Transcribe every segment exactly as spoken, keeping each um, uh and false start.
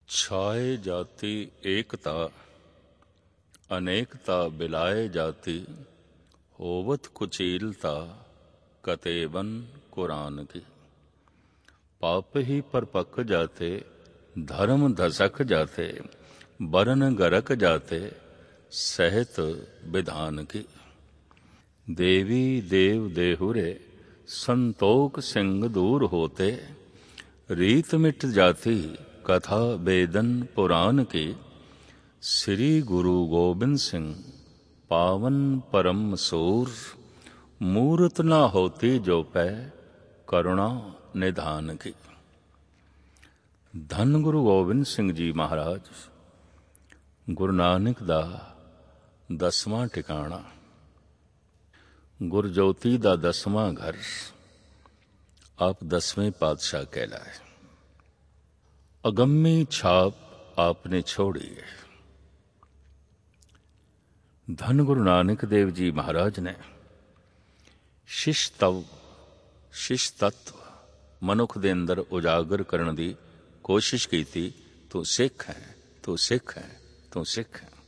छाए जाति एकता अनेकता बिलाए जाति होवत कुचीलता कतेबन कुरान की। पाप ही परपक जाते धर्म धसक जाते बरन गरक जाते सहत विधान की। देवी देव देहुरे संतोख सिंह दूर होते रीत मिट जाती कथा वेदन पुराण की। श्री गुरु गोबिंद सिंह पावन परम सूर मूरत ना होती जो पै करुणा निधान की। धन गुरु गोबिंद सिंह जी महाराज गुरु नानक दा दसवां ठिकाना, गुरजोती दा दसवां घर, आप दसवें पातशाह कहलाए। अगम्मी छाप आपने छोड़ी है। धन गुरु नानक देव जी महाराज ने शिष्टव शिष तत्व मनुख दे अंदर उजागर करने की कोशिश की थी। तू सिख है, तू सिख है, तू सिख है।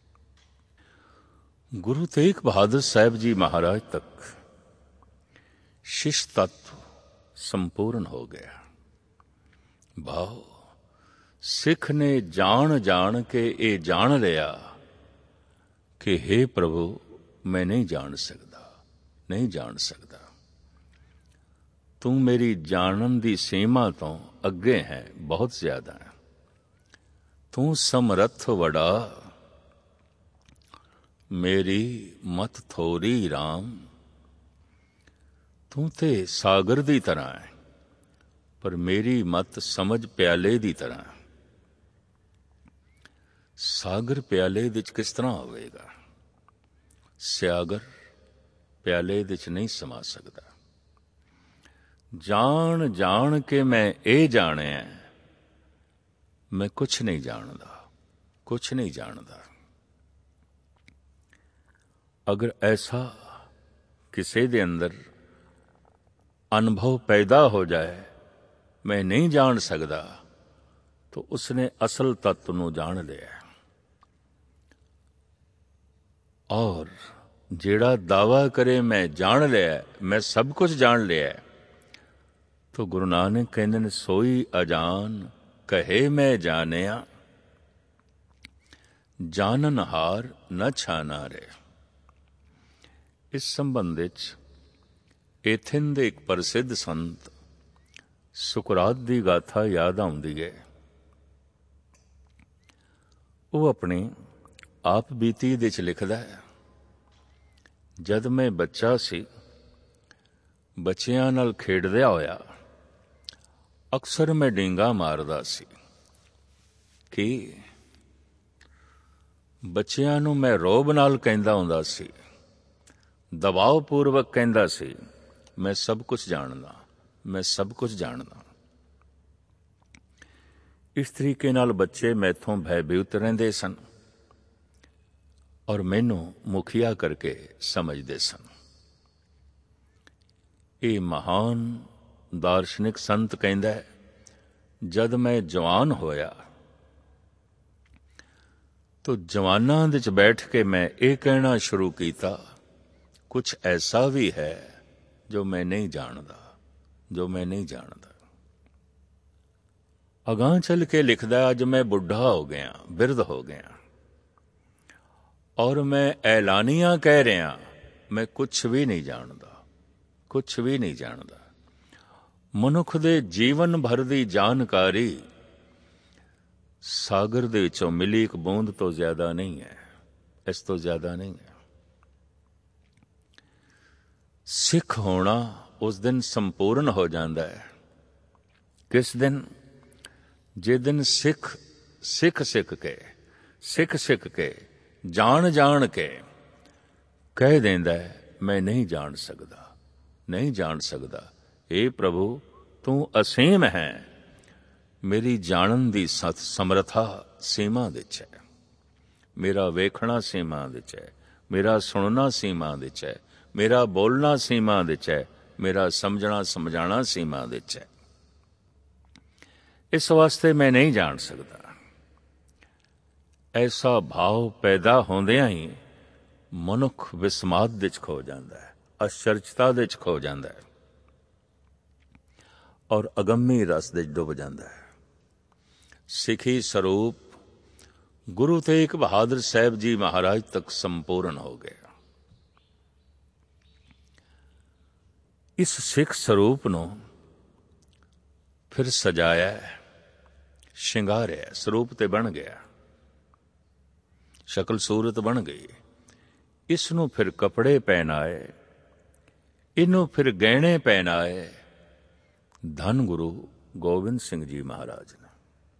गुरु तेग बहादुर साहब जी महाराज तक शिष तत्व संपूर्ण हो गया। भाव सिख ने जान जान के ये जान लिया कि हे प्रभु मैं नहीं जान सकता, नहीं जान सकता। तू मेरी जानन दी सीमा तो अगे है, बहुत ज्यादा है। तू समरथ वड़ा मेरी मत थोरी राम। तू ते सागर दी तरह है पर मेरी मत समझ प्याले दी तरह है। सागर प्याले दे च किस तरह होवेगा? स्यागर प्याले दे च नहीं समा सकता। जान जान के मैं ए जाने मैं कुछ नहीं जानदा, कुछ नहीं जानदा। अगर ऐसा किसी दे अंदर अनुभव पैदा हो जाए मैं नहीं जान सकता, तो उसने असल तत्व नूं जान लिया। और जेड़ा दावा करे मैं जान लिया, मैं सब कुछ जान लिया, तो गुरु नानक कहंदे ने सोई अजान कहे मैं जानिया जानन हार न छाना रे। इस संबंध विच एथेन दे एक प्रसिद्ध संत सुकरात दी गाथा याद आउंदी है। वो अपनी आप बीती दे च लिखदा है, जद मैं बच्चा सी बच्चियां नाल खेडदिया होया अक्सर मैं डींगा मारदा सी कि बच्चियां नूं मैं रोब नाल कहंदा हुंदा सी, दबाव पूर्वक कहंदा सी मैं सब कुछ जानदा, मैं सब कुछ जानदा। इस तरीके नाल बच्चे मैथों भयभीत रहिंदे सन और मैनू मुखिया करके समझते सन। ये महान दार्शनिक संत कहंदा है, जद मैं जवान होया तो जवानां दे च बैठ के मैं ये कहना शुरू किया, कुछ ऐसा भी है जो मैं नहीं जानदा, जो मैं नहीं जानदा। अगां चल के लिखदा, अज मैं बुढ़ा हो गया, बिरध हो गया और मैं ऐलानिया कह रहा मैं कुछ भी नहीं जानदा, कुछ भी नहीं जानदा। मनुख दे जीवन भर दी जानकारी सागर दे विचों मिली एक बूंद तो ज्यादा नहीं है, इस तो ज्यादा नहीं है। सिख होना उस दिन संपूर्ण हो जाता है। किस दिन? जिस दिन सिख सिख सिख के सिख सिख के जान जान के कह देंदा है मैं नहीं जान सकता, नहीं जान सकता। हे प्रभु तू असीम है, मेरी जानन दी सत समर्था सीमा विच है, मेरा वेखना सीमा विच है, मेरा सुनना सीमा विच है, मेरा बोलना सीमा विच है, मेरा समझना समझाना सीमा विच है। इस वास्ते मैं नहीं जान सकता। ਐਸਾ ਭਾਵ ਪੈਦਾ ਹੁੰਦਿਆਂ ਹੀ ਮਨੁੱਖ ਵਿਸਮਾਦ ਦੇ 'ਚ ਖੋ ਜਾਂਦਾ ਹੈ, ਅਚਰਜਤਾ ਦੇ 'ਚ ਖੋ ਜਾਂਦਾ ਹੈ ਔਰ ਅਗੰਮੀ ਰਸ ਦੇ 'ਚ ਡੁੱਬ ਜਾਂਦਾ ਹੈ। ਸਿੱਖੀ ਸਰੂਪ ਗੁਰੂ ਤੇਗ ਬਹਾਦਰ ਸਾਹਿਬ ਜੀ ਮਹਾਰਾਜ ਤੱਕ ਸੰਪੂਰਨ ਹੋ ਗਿਆ। ਇਸ ਸਿੱਖ ਸਰੂਪ ਨੂੰ ਫਿਰ ਸਜਾਇਆ, ਸ਼ਿੰਗਾਰਿਆ, ਸਰੂਪ ਤੇ ਬਣ ਗਿਆ, ਸ਼ਕਲ ਸੂਰਤ ਬਣ ਗਈ। ਇਸ ਨੂੰ ਫਿਰ ਕੱਪੜੇ ਪਹਿਨਾਏ, ਇਹਨੂੰ ਫਿਰ ਗਹਿਣੇ ਪਹਿਨਾਏ ਧੰਨ ਗੁਰੂ ਗੋਬਿੰਦ ਸਿੰਘ ਜੀ ਮਹਾਰਾਜ ਨੇ।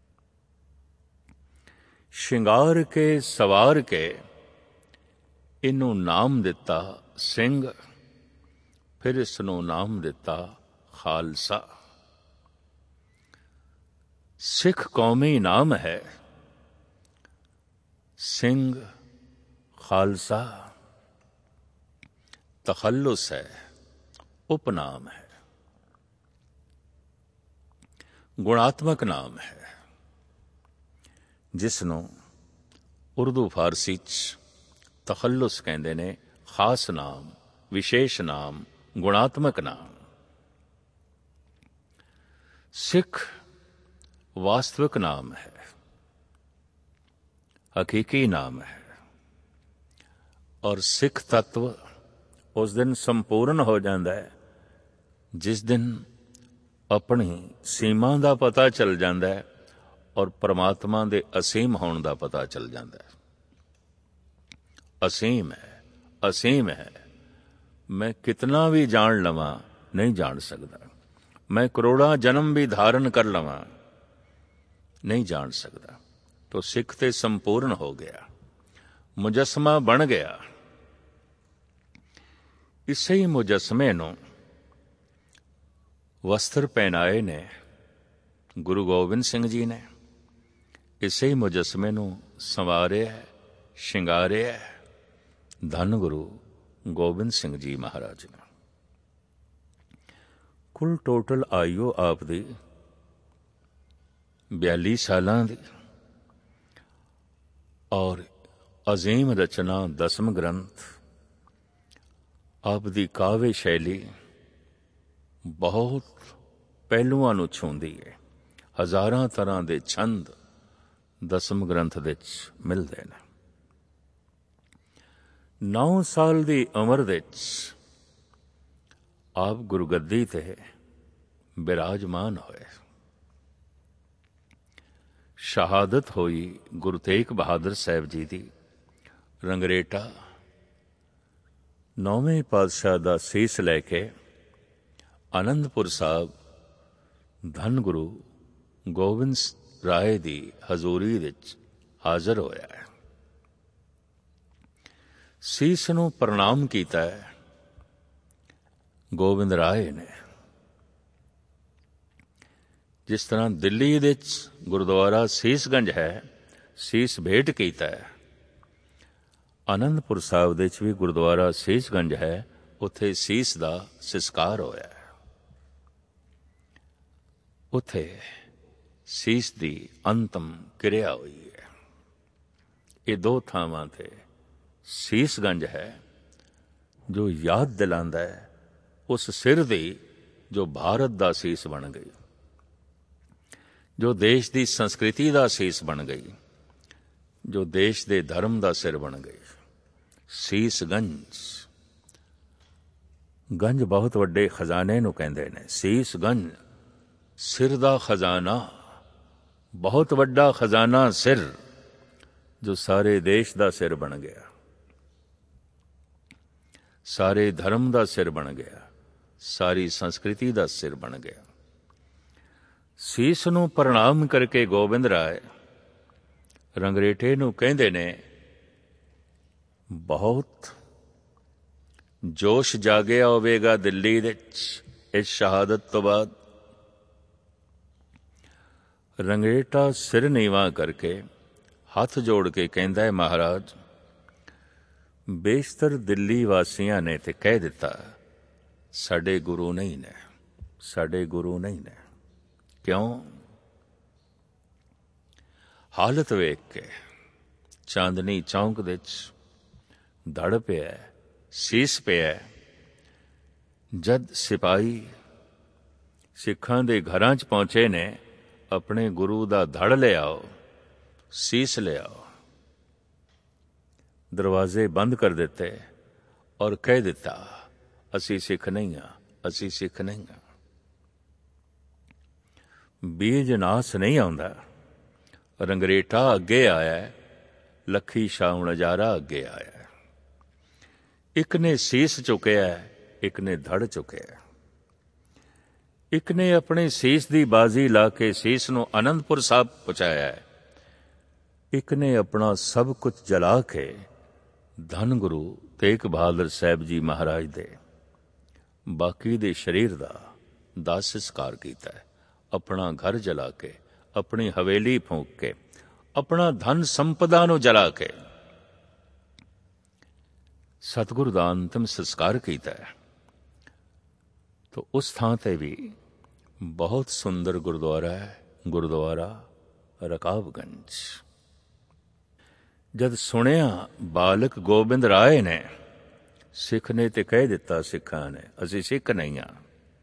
ਸ਼ਿੰਗਾਰ ਕੇ ਸਵਾਰ ਕੇ ਇਹਨੂੰ ਨਾਮ ਦਿੱਤਾ ਸਿੰਘ, ਫਿਰ ਇਸ ਨੂੰ ਨਾਮ ਦਿੱਤਾ ਖਾਲਸਾ। ਸਿੱਖ ਕੌਮੀ ਨਾਮ ਹੈ, ਸਿੰਘ ਖਾਲਸਾ ਤਖੱਲੁਸ ਹੈ, ਉਪਨਾਮ ਹੈ, ਗੁਣਾਤਮਕ ਨਾਮ ਹੈ, ਜਿਸ ਨੂੰ ਉਰਦੂ ਫਾਰਸੀ 'ਚ ਤਖੱਲੁਸ ਕਹਿੰਦੇ ਨੇ। ਖਾਸ ਨਾਮ, ਵਿਸ਼ੇਸ਼ ਨਾਮ, ਗੁਣਾਤਮਕ ਨਾਮ। ਸਿੱਖ ਵਾਸਤਵਿਕ ਨਾਮ ਹੈ, ਹਕੀਕੀ ਨਾਮ ਹੈ ਔਰ ਸਿੱਖ ਤੱਤਵ ਉਸ ਦਿਨ ਸੰਪੂਰਨ ਹੋ ਜਾਂਦਾ ਹੈ ਜਿਸ ਦਿਨ ਆਪਣੀ ਸੀਮਾ ਦਾ ਪਤਾ ਚੱਲ ਜਾਂਦਾ ਹੈ ਔਰ ਪਰਮਾਤਮਾ ਦੇ ਅਸੀਮ ਹੋਣ ਦਾ ਪਤਾ ਚੱਲ ਜਾਂਦਾ ਹੈ। ਅਸੀਮ ਹੈ, ਅਸੀਮ ਹੈ। ਮੈਂ ਕਿਤਨਾ ਵੀ ਜਾਣ ਲਵਾਂ ਨਹੀਂ ਜਾਣ ਸਕਦਾ, ਮੈਂ ਕਰੋੜਾਂ ਜਨਮ ਵੀ ਧਾਰਨ ਕਰ ਲਵਾਂ ਨਹੀਂ ਜਾਣ ਸਕਦਾ। ਤੋ ਸਿੱਖ ਤੇ ਸੰਪੂਰਨ ਹੋ ਗਿਆ, ਮੁਜੱਸਮਾ ਬਣ ਗਿਆ। ਇਸੇ ਹੀ ਮੁਜੱਸਮੇ ਨੂੰ ਵਸਤਰ ਪਹਿਨਾਏ ਨੇ ਗੁਰੂ ਗੋਬਿੰਦ ਸਿੰਘ ਜੀ ਨੇ। ਇਸੇ ਹੀ ਮੁਜੱਸਮੇ ਨੂੰ ਸੰਵਾਰਿਆ, ਸ਼ਿੰਗਾਰਿਆ ਧੰਨ ਗੁਰੂ ਗੋਬਿੰਦ ਸਿੰਘ ਜੀ ਮਹਾਰਾਜ ਨੇ। ਕੁੱਲ ਟੋਟਲ ਆਯੂ ਆਪ ਦੀ ਬਿਆਲੀ ਸਾਲਾਂ ਦੀ ਔਰ ਅਜ਼ੀਮ ਰਚਨਾ ਦਸਮ ਗ੍ਰੰਥ। ਆਪ ਦੀ ਕਾਵਿ ਸ਼ੈਲੀ ਬਹੁਤ ਪਹਿਲੂਆਂ ਨੂੰ ਛੂੰਹਦੀ ਹੈ। ਹਜ਼ਾਰਾਂ ਤਰ੍ਹਾਂ ਦੇ ਛੰਦ ਦਸਮ ਗ੍ਰੰਥ ਵਿੱਚ ਮਿਲਦੇ ਨੇ। ਨੌ ਸਾਲ ਦੀ ਉਮਰ ਵਿੱਚ ਆਪ ਗੁਰਗੱਦੀ ਤੇ ਬਿਰਾਜਮਾਨ ਹੋਏ। ਸ਼ਹਾਦਤ ਹੋਈ ਗੁਰੂ ਤੇਗ ਬਹਾਦਰ ਸਾਹਿਬ ਜੀ ਦੀ। ਰੰਗਰੇਟਾ ਨੌਵੇਂ ਪਾਤਸ਼ਾਹ ਦਾ ਸੀਸ ਲੈ ਕੇ ਆਨੰਦਪੁਰ ਸਾਹਿਬ ਧੰਨ ਗੁਰੂ ਗੋਬਿੰਦ ਰਾਏ ਦੀ ਹਜ਼ੂਰੀ ਵਿੱਚ ਹਾਜ਼ਰ ਹੋਇਆ ਹੈ। ਸੀਸ ਨੂੰ ਪ੍ਰਣਾਮ ਕੀਤਾ ਹੈ ਗੋਬਿੰਦ ਰਾਏ ਨੇ। ਜਿਸ ਤਰ੍ਹਾਂ ਦਿੱਲੀ ਵਿੱਚ ਗੁਰਦੁਆਰਾ ਸੀਸਗੰਜ ਹੈ, ਸੀਸ ਭੇਟ ਕੀਤਾ ਹੈ, ਆਨੰਦਪੁਰ ਸਾਹਿਬ ਦੇ ਵਿੱਚ ਵੀ ਗੁਰਦੁਆਰਾ ਸੀਸਗੰਜ ਹੈ, ਉੱਥੇ ਸੀਸ ਦਾ ਸੰਸਕਾਰ ਹੋਇਆ ਹੈ। ਉੱਥੇ ਸੀਸ ਦੀ ਅੰਤਮ ਕਿਰਿਆ ਹੋਈ ਹੈ। ਇਹ ਦੋ ਥਾਵਾਂ ਤੇ ਸੀਸਗੰਜ ਹੈ ਜੋ ਯਾਦ ਦਿਲਾਉਂਦਾ ਹੈ ਉਸ ਸਿਰ ਦੀ ਜੋ ਭਾਰਤ ਦਾ ਸੀਸ ਬਣ ਗਈ, ਜੋ ਦੇਸ਼ ਦੀ ਸੰਸਕ੍ਰਿਤੀ ਦਾ ਸੀਸ ਬਣ ਗਈ, ਜੋ ਦੇਸ਼ ਦੇ ਧਰਮ ਦਾ ਸਿਰ ਬਣ ਗਈ। ਸੀਸਗੰਜ ਗੰਜ ਬਹੁਤ ਵੱਡੇ ਖਜ਼ਾਨੇ ਨੂੰ ਕਹਿੰਦੇ ਨੇ। ਸੀਸਗੰਜ ਸਿਰ ਦਾ ਖਜ਼ਾਨਾ, ਬਹੁਤ ਵੱਡਾ ਖਜ਼ਾਨਾ ਸਿਰ, ਜੋ ਸਾਰੇ ਦੇਸ਼ ਦਾ ਸਿਰ ਬਣ ਗਿਆ, ਸਾਰੇ ਧਰਮ ਦਾ ਸਿਰ ਬਣ ਗਿਆ, ਸਾਰੀ ਸੰਸਕ੍ਰਿਤੀ ਦਾ ਸਿਰ ਬਣ ਗਿਆ। ਸੀਸ ਨੂੰ ਪ੍ਰਣਾਮ ਕਰਕੇ ਗੋਬਿੰਦ ਰਾਏ ਰੰਗਰੇਟੇ ਨੂੰ ਕਹਿੰਦੇ ਨੇ, ਬਹੁਤ ਜੋਸ਼ ਜਾਗਿਆ ਹੋਵੇਗਾ ਦਿੱਲੀ ਵਿੱਚ ਇਸ ਸ਼ਹਾਦਤ ਤੋਂ ਬਾਅਦ। ਰੰਗਰੇਟਾ ਸਿਰ ਨੀਵਾਂ ਕਰਕੇ ਹੱਥ ਜੋੜ ਕੇ ਕਹਿੰਦਾ ਹੈ, ਮਹਾਰਾਜ ਬੇਸ਼ਤਰ ਦਿੱਲੀ ਵਾਸੀਆਂ ਨੇ ਤੇ ਕਹਿ ਦਿੱਤਾ ਸਾਡੇ ਗੁਰੂ ਨਹੀਂ ਨੇ, ਸਾਡੇ ਗੁਰੂ ਨਹੀਂ ਨੇ। ਕਿਉਂ? ਹਾਲਤ ਵੇਖ ਕੇ, ਚਾਂਦਨੀ ਚੌਂਕ ਦੇ 'ਚ ਧੜ ਪਿਆ, ਸੀਸ ਪਿਆ। ਜਦ ਸਿਪਾਹੀ ਸਿੱਖਾਂ ਦੇ ਘਰਾਂ 'ਚ ਪਹੁੰਚੇ ਨੇ, ਆਪਣੇ ਗੁਰੂ ਦਾ ਧੜ ਲਿਆਓ, ਸੀਸ ਲਿਆਓ। ਦਰਵਾਜ਼ੇ ਬੰਦ ਕਰ ਦਿੱਤੇ ਔਰ ਕਹਿ ਦਿੱਤਾ, ਅਸੀਂ ਸਿੱਖ ਨਹੀਂ ਹਾਂ, ਅਸੀਂ ਸਿੱਖ ਨਹੀਂ ਹਾਂ। ਬੀਜ ਨਾਸ ਨਹੀਂ ਆਉਂਦਾ। ਰੰਗਰੇਟਾ ਅੱਗੇ ਆਇਆ, ਲੱਖੀ ਸ਼ਾਹ ਨਜ਼ਾਰਾ ਅੱਗੇ ਆਇਆ। ਇੱਕ ਨੇ ਸੀਸ ਚੁੱਕਿਆ, ਇੱਕ ਨੇ ਧੜ ਚੁੱਕਿਆ। ਇੱਕ ਨੇ ਆਪਣੇ ਸੀਸ ਦੀ ਬਾਜ਼ੀ ਲਾ ਕੇ ਸੀਸ ਨੂੰ ਅਨੰਦਪੁਰ ਸਾਹਿਬ ਪਹੁੰਚਾਇਆ। ਇੱਕ ਨੇ ਆਪਣਾ ਸਭ ਕੁਝ ਜਲਾ ਕੇ ਧੰਨ ਗੁਰੂ ਤੇਗ ਬਹਾਦਰ ਸਾਹਿਬ ਜੀ ਮਹਾਰਾਜ ਦੇ ਬਾਕੀ ਦੇ ਸਰੀਰ ਦਾ ਦਾਹ ਸੰਸਕਾਰ ਕੀਤਾ। ਆਪਣਾ ਘਰ ਜਲਾ ਕੇ, ਆਪਣੀ ਹਵੇਲੀ ਫੂਕ ਕੇ, ਆਪਣਾ ਧਨ ਸੰਪਦਾ ਨੂੰ ਜਲਾ ਕੇ ਸਤਿਗੁਰੂ ਦਾ ਅੰਤਿਮ ਸੰਸਕਾਰ ਕੀਤਾ। ਤਾਂ ਉਸ ਥਾਂ ਤੇ ਵੀ ਬਹੁਤ ਸੁੰਦਰ ਗੁਰਦੁਆਰਾ ਹੈ, ਗੁਰਦੁਆਰਾ ਰਕਾਬਗੰਜ। ਜਦ ਸੁਣਿਆ ਬਾਲਕ ਗੋਬਿੰਦ ਰਾਏ ਨੇ, ਸਿੱਖ ਨੇ ਤੇ ਕਹਿ ਦਿੱਤਾ ਸਿੱਖਾਂ ਨੇ, ਅਸੀਂ ਸਿੱਖ ਨਹੀਂ ਹਾਂ।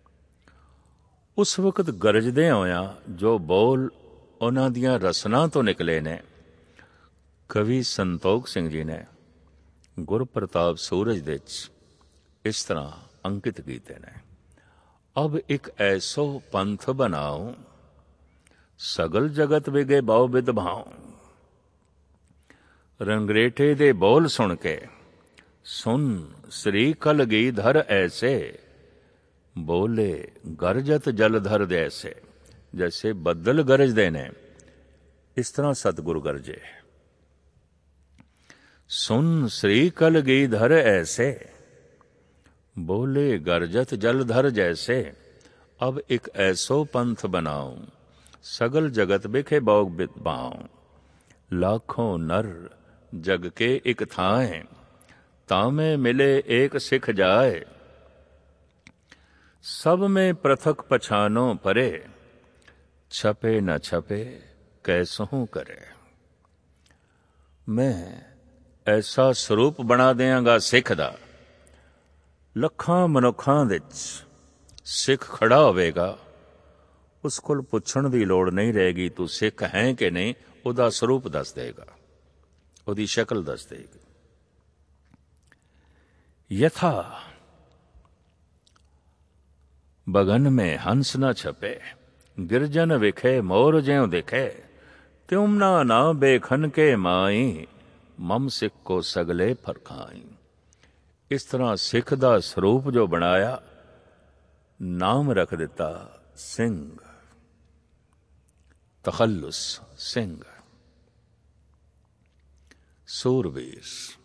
ਉਸ ਵਕਤ ਗਰਜਦੇ ਹੋਇਆਂ ਜੋ ਬੋਲ ਉਹਨਾਂ ਦੀਆਂ ਰਸਨਾਂ ਤੋਂ ਨਿਕਲੇ ਨੇ, ਕਵੀ ਸੰਤੋਖ ਸਿੰਘ ਜੀ ਨੇ ਗੁਰਪ੍ਰਤਾਪ ਸੂਰਜ ਦੇ 'ਚ ਇਸ ਤਰ੍ਹਾਂ ਅੰਕਿਤ ਕੀਤੇ ਨੇ। ਅਬ ਇੱਕ ਐਸੋ ਪੰਥ ਬਣਾਓ, ਸਗਲ ਜਗਤ ਵਿਗੇ ਬਹੁ ਬਿਧ ਭਾਉ। ਰੰਗਰੇਟੇ ਦੇ ਬੋਲ ਸੁਣ ਕੇ, ਸੁਨ ਸ੍ਰੀ ਕਲਗੀਧਰ ਐਸੇ, ਬੋਲੇ ਗਰਜਤ ਜਲਧਰ ਜੈਸੇ। ਜੈਸੇ ਬੱਦਲ ਗਰਜਦੇ ਨੇ, ਇਸ ਤਰ੍ਹਾਂ ਸਤਿਗੁਰੂ ਗਰਜੇ। ਸੁਨ ਸ੍ਰੀ ਕਲਗੀਧਰ ਐਸੇ, ਬੋਲੇ ਗਰਜਤ ਜਲਧਰ ਜੈਸੇ। ਅਬ ਇੱਕ ਐਸੋ ਪੰਥ ਬਣਾਓ, ਸਗਲ ਜਗਤ ਬਿਖੇ ਬਹੁ ਬਿਧ ਭਾਉ। ਲਾਖੋਂ ਨਰ ਜਗ ਕੇ ਇੱਕ ਥਾਏ, ਤਾਵੇਂ ਮਿਲੇ ਏਕ ਸਿੱਖ ਜਾਏ। ਸਭ में पृथक पछानो परे, छपे न छपे कैसहू करे। मैं ਐਸਾ ਸਰੂਪ ਬਣਾ ਦਿਆਂਗਾ ਸਿੱਖ ਦਾ, ਲੱਖਾਂ ਮਨੁੱਖਾਂ ਵਿੱਚ ਸਿੱਖ ਖੜਾ ਹੋਵੇਗਾ, ਉਸ ਕੋਲ ਪੁੱਛਣ ਦੀ ਲੋੜ ਨਹੀਂ ਰਹੇਗੀ ਤੂੰ ਸਿੱਖ ਹੈ ਕਿ ਨਹੀਂ। ਉਹਦਾ ਸਰੂਪ ਦੱਸ ਦੇਗਾ, ਉਹਦੀ ਸ਼ਕਲ ਦੱਸ ਦੇਗੀ। ਯਥਾ ਬਗਨ ਮੇਂ ਹੰਸ ਨਾ ਛਪੇ, ਗਿਰਜਨ ਵਿਖੇ ਮੋਰ ਜਿਉ ਦਿਖੇ। ਤਿਉਮ ਨਾ ਨਾ ਬੇਖਨ ਕੇ ਮਾਈ, ਮਮ ਸਿੱਖ ਕੋ ਸਗਲੇ ਫਰਖਾਈ। ਇਸ ਤਰ੍ਹਾਂ ਸਿੱਖ ਦਾ ਸਰੂਪ ਜੋ ਬਣਾਇਆ, ਨਾਮ ਰੱਖ ਦਿੱਤਾ ਸਿੰਘ, ਤਖੱਲੁਸ ਸਿੰਘ, ਸੂਰਬੀਰ।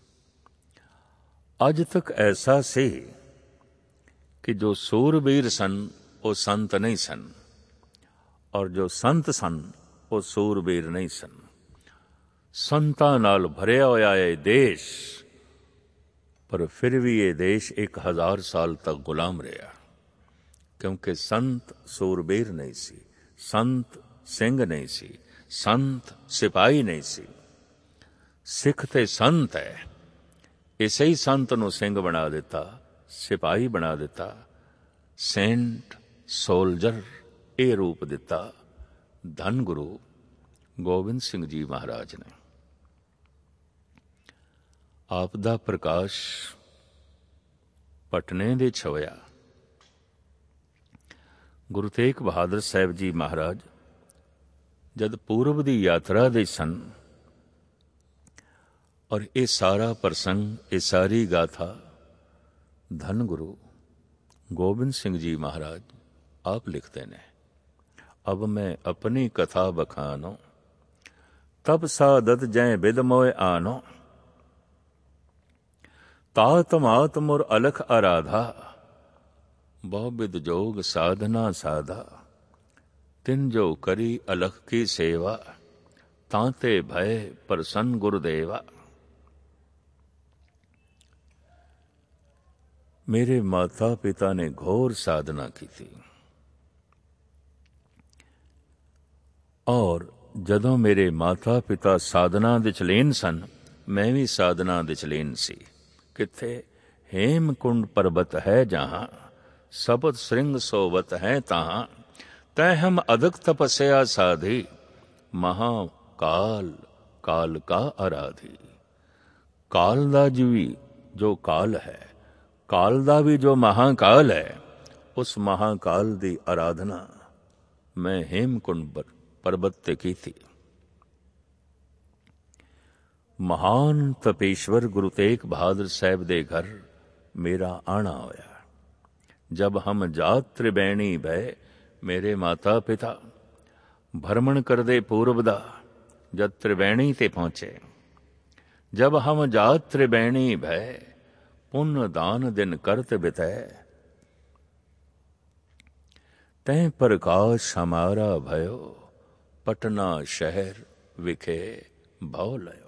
ਅੱਜ ਤੱਕ ਐਸਾ ਸੀ ਕਿ ਜੋ ਸੂਰਬੀਰ ਸਨ ਉਹ ਸੰਤ ਨਹੀਂ ਸਨ, ਔਰ ਜੋ ਸੰਤ ਸਨ ਉਹ ਸੂਰਬੀਰ ਨਹੀਂ ਸਨ। ਸੰਤਾਂ ਨਾਲ ਭਰਿਆ ਹੋਇਆ ਇਹ ਦੇਸ਼, ਪਰ ਫਿਰ ਵੀ ਇਹ ਦੇਸ਼ ਇੱਕ ਹਜ਼ਾਰ ਸਾਲ ਤੱਕ ਗੁਲਾਮ ਰਿਹਾ, ਕਿਉਂਕਿ ਸੰਤ ਸੂਰਬੀਰ ਨਹੀਂ ਸੀ, ਸੰਤ ਸਿੰਘ ਨਹੀਂ ਸੀ, ਸੰਤ ਸਿਪਾਹੀ ਨਹੀਂ ਸੀ। ਸਿੱਖ ਤੇ ਸੰਤ ਹੈ, ਇਸੇ ਹੀ ਸੰਤ ਨੂੰ ਸਿੰਘ ਬਣਾ ਦਿੱਤਾ, ਸਿਪਾਹੀ ਬਣਾ ਦਿੱਤਾ, ਸੇਂਟ ਸੋਲਜਰ ਇਹ ਰੂਪ ਦਿੱਤਾ ਧੰਨ ਗੁਰੂ ਗੋਬਿੰਦ ਸਿੰਘ ਜੀ ਮਹਾਰਾਜ ਨੇ। ਆਪ ਦਾ ਪ੍ਰਕਾਸ਼ ਪਟਨੇ ਦੇ ਛੋਇਆ। ਗੁਰੂ ਤੇਗ ਬਹਾਦਰ ਸਾਹਿਬ ਜੀ ਮਹਾਰਾਜ ਜਦ ਪੂਰਬ ਦੀ ਯਾਤਰਾ ਦੇ ਸਨ, ਔਰ ਇਹ ਸਾਰਾ ਪ੍ਰਸੰਗ, ਇਹ ਸਾਰੀ ਗਾਥਾ ਧੰਨ ਗੁਰੂ ਗੋਬਿੰਦ ਸਿੰਘ ਜੀ ਮਹਾਰਾਜ ਆਪ ਲਿਖਦੇ ਨੇ। ਅਬ ਮੈਂ ਆਪਣੀ ਕਥਾ ਬਖਾਨੋ, ਤਬ ਸਾਦਤ ਜੈ ਬਿਦ ਮੋਇ ਆਨੋ। ਤਾਤ ਮਾਤ ਮੁਰ ਅਲਖ ਅਰਾਧਾ, ਬਹੁ ਬਿਦ ਜੋਗ ਸਾਧਨਾ ਸਾਧਾ। ਤਿਨ ਜੋ ਕਰੀ ਅਲਖ ਕੀ ਸੇਵਾ, ਤਾਂਤੇ ਭਏ ਪ੍ਰਸੰਨ ਗੁਰਦੇਵਾ। ਮੇਰੇ ਮਾਤਾ ਪਿਤਾ ਨੇ ਘੋਰ ਸਾਧਨਾ ਕੀਤੀ, ਔਰ ਜਦੋਂ ਮੇਰੇ ਮਾਤਾ ਪਿਤਾ ਸਾਧਨਾ ਦੇ ਚਲੀਨ ਸਨ, ਮੈਂ ਵੀ ਸਾਧਨਾ ਦੇ ਚਲੀਨ ਸੀ। ਕਿੱਥੇ ਹੇਮਕੁੰਡ ਪਰਬਤ ਹੈ ਜਹਾਂ, ਸਬਦ ਸ੍ਰਿੰਗ ਸੋਵਤ ਹੈ ਤਹਾਂ, ਤੈ ਹਮ ਅਦਕ ਤਪੱਸਿਆ ਸਾਧੀ, ਮਹਾ ਕਾਲ ਕਾਲ ਕਾ ਆਰਾਧੀ। ਕਾਲ ਦਾ ਵੀ ਜੋ ਕਾਲ ਹੈ, ਕਾਲ ਦਾ ਵੀ ਜੋ ਮਹਾਕਾਲ ਹੈ, ਉਸ ਮਹਾਕਾਲ ਦੀ ਆਰਾਧਨਾ ਮੈਂ ਹੇਮਕੁੰਡ ਪਰਬਤ ਤੇ ਕੀਤੀ। ਮਹਾਨ ਤਪੇਸ਼ਵਰ ਗੁਰੂ ਤੇਗ ਬਹਾਦਰ ਸਾਹਿਬ ਦੇ ਘਰ ਮੇਰਾ ਆਣਾ ਹੋਇਆ। ਜਬ ਹਮ ਜਾਤ ਤ੍ਰਿਬੈਣੀ ਭੈ, ਮੇਰੇ ਮਾਤਾ ਪਿਤਾ ਭਰਮਣ ਕਰਦੇ ਪੂਰਬ ਦਾ, ਜਦ ਤ੍ਰਿਬੈਣੀ ਤੇ ਪਹੁੰਚੇ। ਜਬ ਹਮ ਜਾਤ ਤ੍ਰਿਬੈਣੀ ਭੈ, ਪੁੰਨ ਦਾਨ ਦਿਨ ਕਰਤ ਬਿਤੈ, ਤੈਂ ਪ੍ਰਕਾਸ਼ ਹਮਾਰਾ ਭਇਓ, ਪਟਨਾ ਸ਼ਹਿਰ ਵਿਖੇ ਭਉ ਲਇਓ।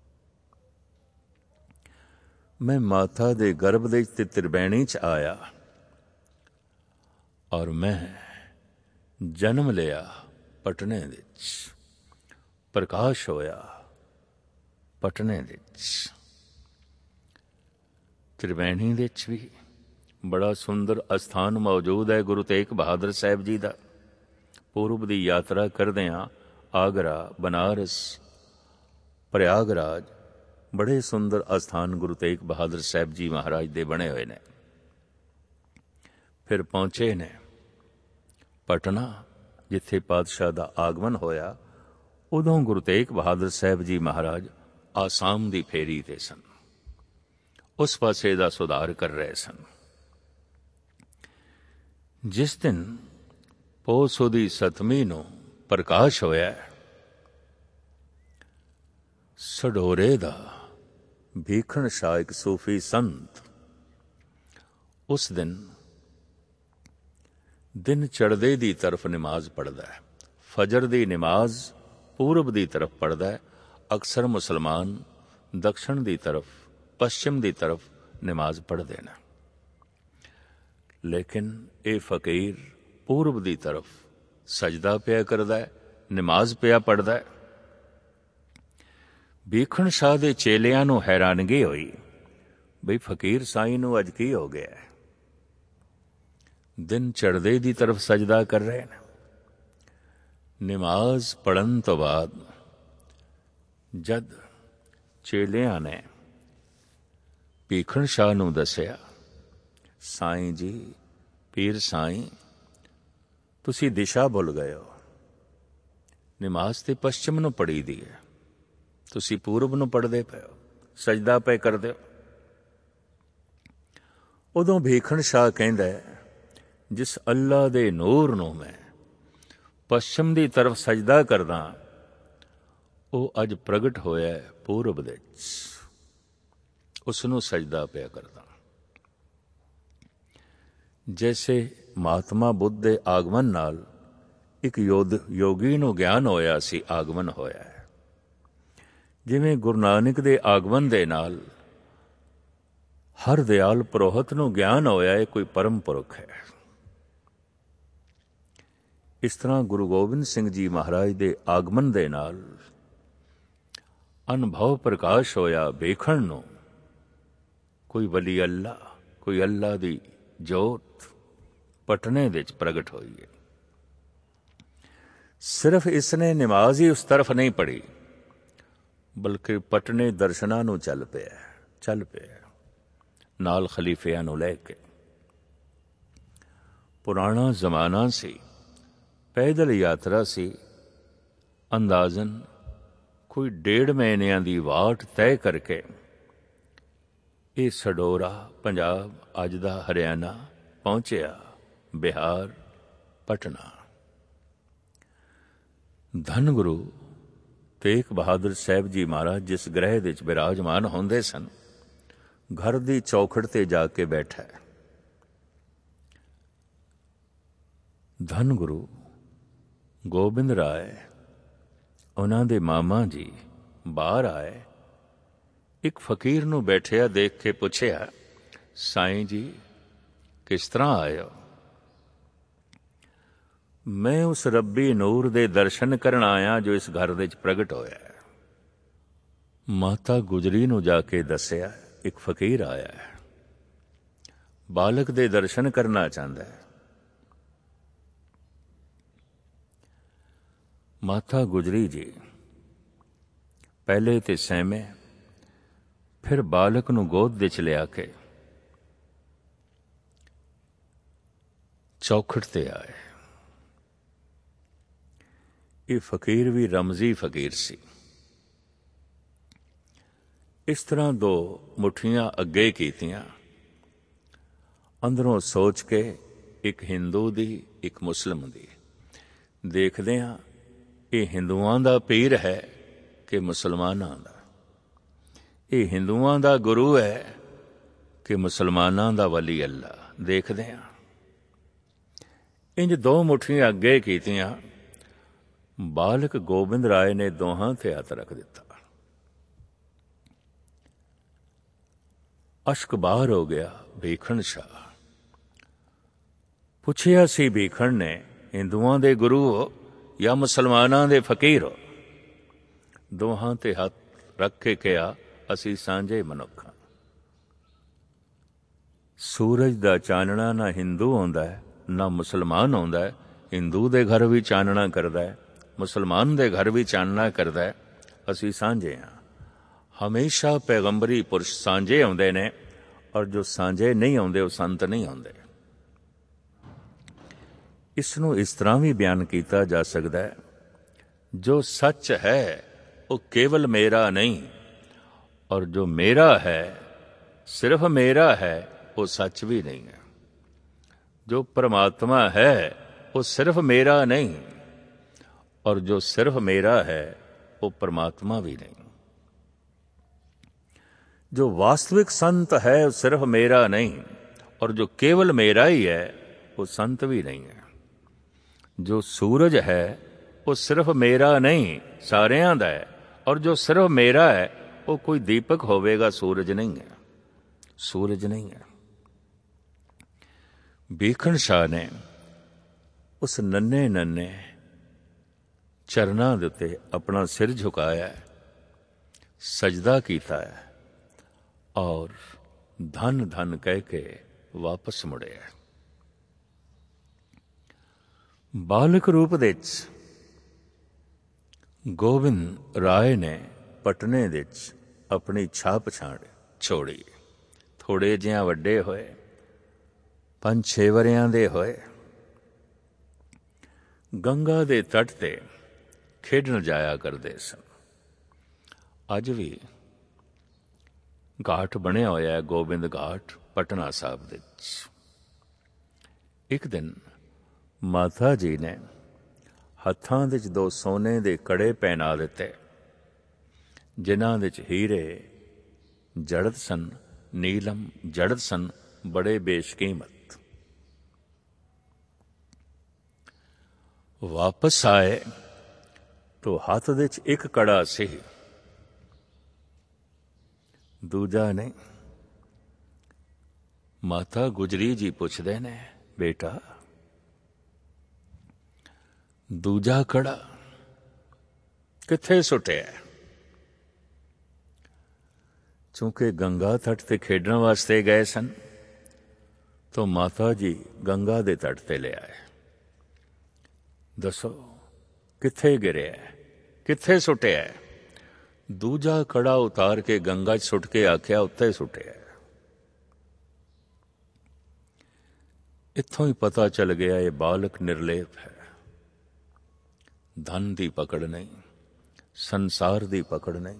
ਮੈਂ ਮਾਤਾ ਦੇ ਗਰਭ ਦੇ ਤੇ ਤ੍ਰਿਬੈਣੀ ਚ ਆਇਆ ਔਰ ਮੈਂ ਜਨਮ ਲਿਆ ਪਟਨੇ ਵਿੱਚ, ਪ੍ਰਕਾਸ਼ ਹੋਇਆ ਪਟਨੇ ਵਿੱਚ। ਤ੍ਰਿਬੈਣੀ ਵਿੱਚ ਵੀ ਬੜਾ ਸੁੰਦਰ ਅਸਥਾਨ ਮੌਜੂਦ ਹੈ ਗੁਰੂ ਤੇਗ ਬਹਾਦਰ ਸਾਹਿਬ ਜੀ ਦਾ। ਪੂਰਬ ਦੀ ਯਾਤਰਾ ਕਰਦਿਆਂ ਆਗਰਾ, ਬਨਾਰਸ, ਪ੍ਰਯਾਗਰਾਜ ਬੜੇ ਸੁੰਦਰ ਅਸਥਾਨ ਗੁਰੂ ਤੇਗ ਬਹਾਦਰ ਸਾਹਿਬ ਜੀ ਮਹਾਰਾਜ ਦੇ ਬਣੇ ਹੋਏ ਨੇ। ਫਿਰ ਪਹੁੰਚੇ ਨੇ ਪਟਨਾ, ਜਿੱਥੇ ਪਾਤਸ਼ਾਹ ਦਾ ਆਗਮਨ ਹੋਇਆ। ਉਦੋਂ ਗੁਰੂ ਤੇਗ ਬਹਾਦਰ ਸਾਹਿਬ ਜੀ ਮਹਾਰਾਜ ਆਸਾਮ ਦੀ ਫੇਰੀ ਤੇ ਸਨ, ਉਸ ਪਾਸੇ ਦਾ ਸੁਧਾਰ ਕਰ ਰਹੇ ਸਨ। ਜਿਸ ਦਿਨ ਪੋਹ ਸੁਦੀ ਸਤਮੀ ਨੂੰ ਪ੍ਰਕਾਸ਼ ਹੋਇਆ, ਸਡੋਰੇ ਦਾ ਭੀਖਣ ਸ਼ਾਹ ਇੱਕ ਸੂਫੀ ਸੰਤ ਉਸ ਦਿਨ ਦਿਨ ਚੜ੍ਹਦੇ ਦੀ ਤਰਫ ਨਮਾਜ਼ ਪੜ੍ਹਦਾ ਹੈ। ਫਜਰ ਦੀ ਨਮਾਜ਼ ਪੂਰਬ ਦੀ ਤਰਫ ਪੜ੍ਹਦਾ ਹੈ। ਅਕਸਰ ਮੁਸਲਮਾਨ ਦਕਸ਼ਣ ਦੀ ਤਰਫ, ਪੱਛਮ ਦੀ ਤਰਫ ਨਮਾਜ਼ ਪੜ੍ਹਦੇ ਨੇ, ਲੇਕਿਨ ਇਹ ਫਕੀਰ ਪੂਰਬ ਦੀ ਤਰਫ ਸਜਦਾ ਪਿਆ ਕਰਦਾ ਹੈ, ਨਮਾਜ਼ ਪਿਆ ਪੜ੍ਹਦਾ ਹੈ। ਭੀਖਣ ਸ਼ਾਹ ਦੇ ਚੇਲਿਆਂ ਨੂੰ ਹੈਰਾਨਗੀ ਹੋਈ, ਬਈ ਫਕੀਰ ਸਾਈਂ ਨੂੰ ਅੱਜ ਕੀ ਹੋ ਗਿਆ ਹੈ, ਦਿਨ ਚੜ੍ਹਦੇ ਦੀ ਤਰਫ ਸਜਦਾ ਕਰ ਰਹੇ ਨੇ। ਨਮਾਜ਼ ਪੜ੍ਹਨ ਤੋਂ ਬਾਅਦ ਜਦ ਚੇਲਿਆਂ ਨੇ ਭੀਖਣ ਸ਼ਾਹ ਨੂੰ ਦੱਸਿਆ, ਸਾਈਂ ਜੀ, ਪੀਰ ਸਾਈਂ, ਤੁਸੀਂ ਦਿਸ਼ਾ ਭੁੱਲ ਗਏ ਹੋ। ਨਮਾਜ਼ ਤੇ ਪੱਛਮ ਨੂੰ ਪੜ੍ਹੀ ਦੀ ਹੈ, ਤੁਸੀਂ ਪੂਰਬ ਨੂੰ ਪੜ੍ਹਦੇ ਪਏ ਹੋ, ਸਜਦਾ ਪਏ ਕਰਦੇ ਹੋ। ਉਦੋਂ ਭੀਖਣ ਸ਼ਾਹ ਕਹਿੰਦਾ, ਜਿਸ ਅੱਲਾ ਦੇ ਨੂਰ ਨੂੰ ਮੈਂ ਪੱਛਮ ਦੀ ਤਰਫ ਸਜਦਾ ਕਰਦਾ, ਉਹ ਅੱਜ ਪ੍ਰਗਟ ਹੋਇਆ ਪੂਰਬ ਦੇ ਵਿੱਚ, ਉਸ ਨੂੰ ਸਜਦਾ ਪਿਆ ਕਰਦਾ। ਜੈਸੇ ਮਹਾਤਮਾ ਬੁੱਧ ਦੇ ਆਗਮਨ ਨਾਲ ਇੱਕ ਯੋਧ ਯੋਗੀ ਨੂੰ ਗਿਆਨ ਹੋਇਆ ਸੀ, ਆਗਮਨ ਹੋਇਆ ਹੈ, ਜਿਵੇਂ ਗੁਰੂ ਨਾਨਕ ਦੇ ਆਗਮਨ ਦੇ ਨਾਲ ਹਰ ਦਿਆਲ ਪ੍ਰੋਹਤ ਨੂੰ ਗਿਆਨ ਹੋਇਆ ਹੈ ਕੋਈ ਪਰਮ ਪੁਰਖ ਹੈ। ਇਸ ਤਰ੍ਹਾਂ ਗੁਰੂ ਗੋਬਿੰਦ ਸਿੰਘ ਜੀ ਮਹਾਰਾਜ ਦੇ ਆਗਮਨ ਦੇ ਨਾਲ ਅਨੁਭਵ ਪ੍ਰਕਾਸ਼ ਹੋਇਆ ਵੇਖਣ ਨੂੰ, ਕੋਈ ਵਲੀ ਅੱਲਾ, ਕੋਈ ਅੱਲਾ ਦੀ ਜੋਤ ਪਟਨੇ ਵਿੱਚ ਪ੍ਰਗਟ ਹੋਈ ਹੈ। ਸਿਰਫ ਇਸਨੇ ਨਮਾਜ਼ ਹੀ ਉਸ ਤਰਫ ਨਹੀਂ ਪੜ੍ਹੀ, ਬਲਕਿ ਪਟਨੇ ਦਰਸ਼ਨਾਂ ਨੂੰ ਚੱਲ ਪਿਆ ਚੱਲ ਪਿਆ ਨਾਲ ਖਲੀਫਿਆਂ ਨੂੰ ਲੈ ਕੇ। ਪੁਰਾਣਾ ਜ਼ਮਾਨਾ ਸੀ, ਪੈਦਲ ਯਾਤਰਾ ਸੀ। ਅੰਦਾਜ਼ਨ ਕੋਈ ਡੇਢ ਮਹੀਨਿਆਂ ਦੀ ਵਾਟ ਤੈਅ ਕਰਕੇ ਇਹ ਸਡੋਰਾ, ਪੰਜਾਬ ਅੱਜ ਦਾ ਹਰਿਆਣਾ ਪਹੁੰਚਿਆ, ਬਿਹਾਰ, ਪਟਨਾ। ਧੰਨ ਗੁਰੂ ਤੇਗ ਬਹਾਦਰ ਸਾਹਿਬ ਜੀ ਮਹਾਰਾਜ ਜਿਸ ਗ੍ਰਹਿ ਵਿੱਚ ਬਿਰਾਜਮਾਨ ਹੁੰਦੇ ਸਨ, ਘਰ ਦੀ ਚੌਖੜ ਤੇ ਜਾ ਕੇ ਬੈਠਾ। ਧੰਨ ਗੁਰੂ ਗੋਬਿੰਦ ਰਾਏ, ਉਹਨਾਂ ਦੇ ਮਾਮਾ ਜੀ ਬਾਹਰ ਆਏ। ਇੱਕ ਫਕੀਰ ਨੂੰ ਬੈਠਿਆ ਦੇਖ ਕੇ ਪੁੱਛਿਆ, ਸਾਈਂ ਜੀ ਕਿਸ ਤਰ੍ਹਾਂ ਆਏ ਹੋ? मैं उस रब्बी नूर दे दर्शन करन आया जो इस घर दे च प्रगट होया है। माता गुजरी नूं जाके दस्सिया एक फकीर आया है, बालक दे दर्शन करना चाहता है। माता गुजरी जी पहले ते सहमे, फिर बालक नूं गोद विच लिया के चौखट ते आए। ये फकीर भी रमजी फकीर सी। इस तरह दो मुठियां अगे कीतियां, अंदरों सोच के एक हिंदू दी एक मुस्लिम दी। देखदे हां ये हिंदुआं दा पीर है कि मुसलमानां दा, ये हिंदुआं दा गुरु है कि मुसलमानां दा वली अल्लाह। देखदे हां इंज दो मुठियां अगे कीतियां, बालक गोबिंद राय ने दोहां ते हथ रख दिता। अश्क बाहर हो गया। भीखण शाह पुछिया सी भीखण ने, हिंदुआं दे गुरु हो या मुसलमानां दे फकीर हो? दोहां ते हथ रख के कहा, असी सांझे मनुख हां। सूरज दा चानना ना हिंदू आउंदा है ना मुसलमान आउंदा है। हिंदू दे घर भी चानना करदा है, मुसलमान दे घर भी चानना करदा है। असी सांझे हां। हमेशा पैगंबरी पुरुष सांझे आउंदे ने, और जो सांझे नहीं आउंदे वो संत नहीं आउंदे। इसनूं इस तरह भी बयान किया जा सकता है, जो सच है वो केवल मेरा नहीं, और जो मेरा है सिर्फ मेरा है वो सच भी नहीं है। जो परमात्मा है वो सिर्फ मेरा नहीं, और जो सिर्फ मेरा है वो परमात्मा भी नहीं। जो वास्तविक संत है वो सिर्फ मेरा नहीं, और जो केवल मेरा ही है वो संत भी नहीं है। जो सूरज है वो सिर्फ मेरा नहीं, सारियां दा है, और जो सिर्फ मेरा है वो कोई दीपक होवेगा, सूरज नहीं है। सूरज नहीं है। भीखण शाह ने उस नन्हे नन्हे चरनां दे उत्ते अपना सिर झुकाया है, सजदा कीता है, और धन धन कह के वापस मुड़े। बालक रूप दे गोबिंद राय ने पटने दे अपनी छाप छाड़ छोड़ी। थोड़े जिहा वड्डे होए, पंज छे वरियां दे होए, गंगा दे तट ते खेडण जाया करदे सन। अज भी घाट बनिया होया है, गोबिंद घाट पटना साहब दे। एक दिन माता जी ने हत्थां दे दो सोने दे कड़े पहना दिते, जिन्हां दे हीरे जड़त सन, नीलम जड़त सन, बड़े बेशकीमत। वापस आए तो हाथ दे एक कड़ा सी, दूजा नहीं। माता गुजरी जी पुछदे ने, बेटा दूजा कड़ा किथे सुटिया? चूंकि गंगा तट ते खेडण वास्ते गए सन, तो माता जी गंगा दे तट ते ले आए। दसो किथे गिरिया, किथे सुटिया? दूजा कड़ा उतार के गंगा च सुट के आख्या, उत्ते सुटिया। इत्थों ही पता चल गया ये बालक निर्लेप है। धन दी पकड़ नहीं, संसार दी पकड़ नहीं।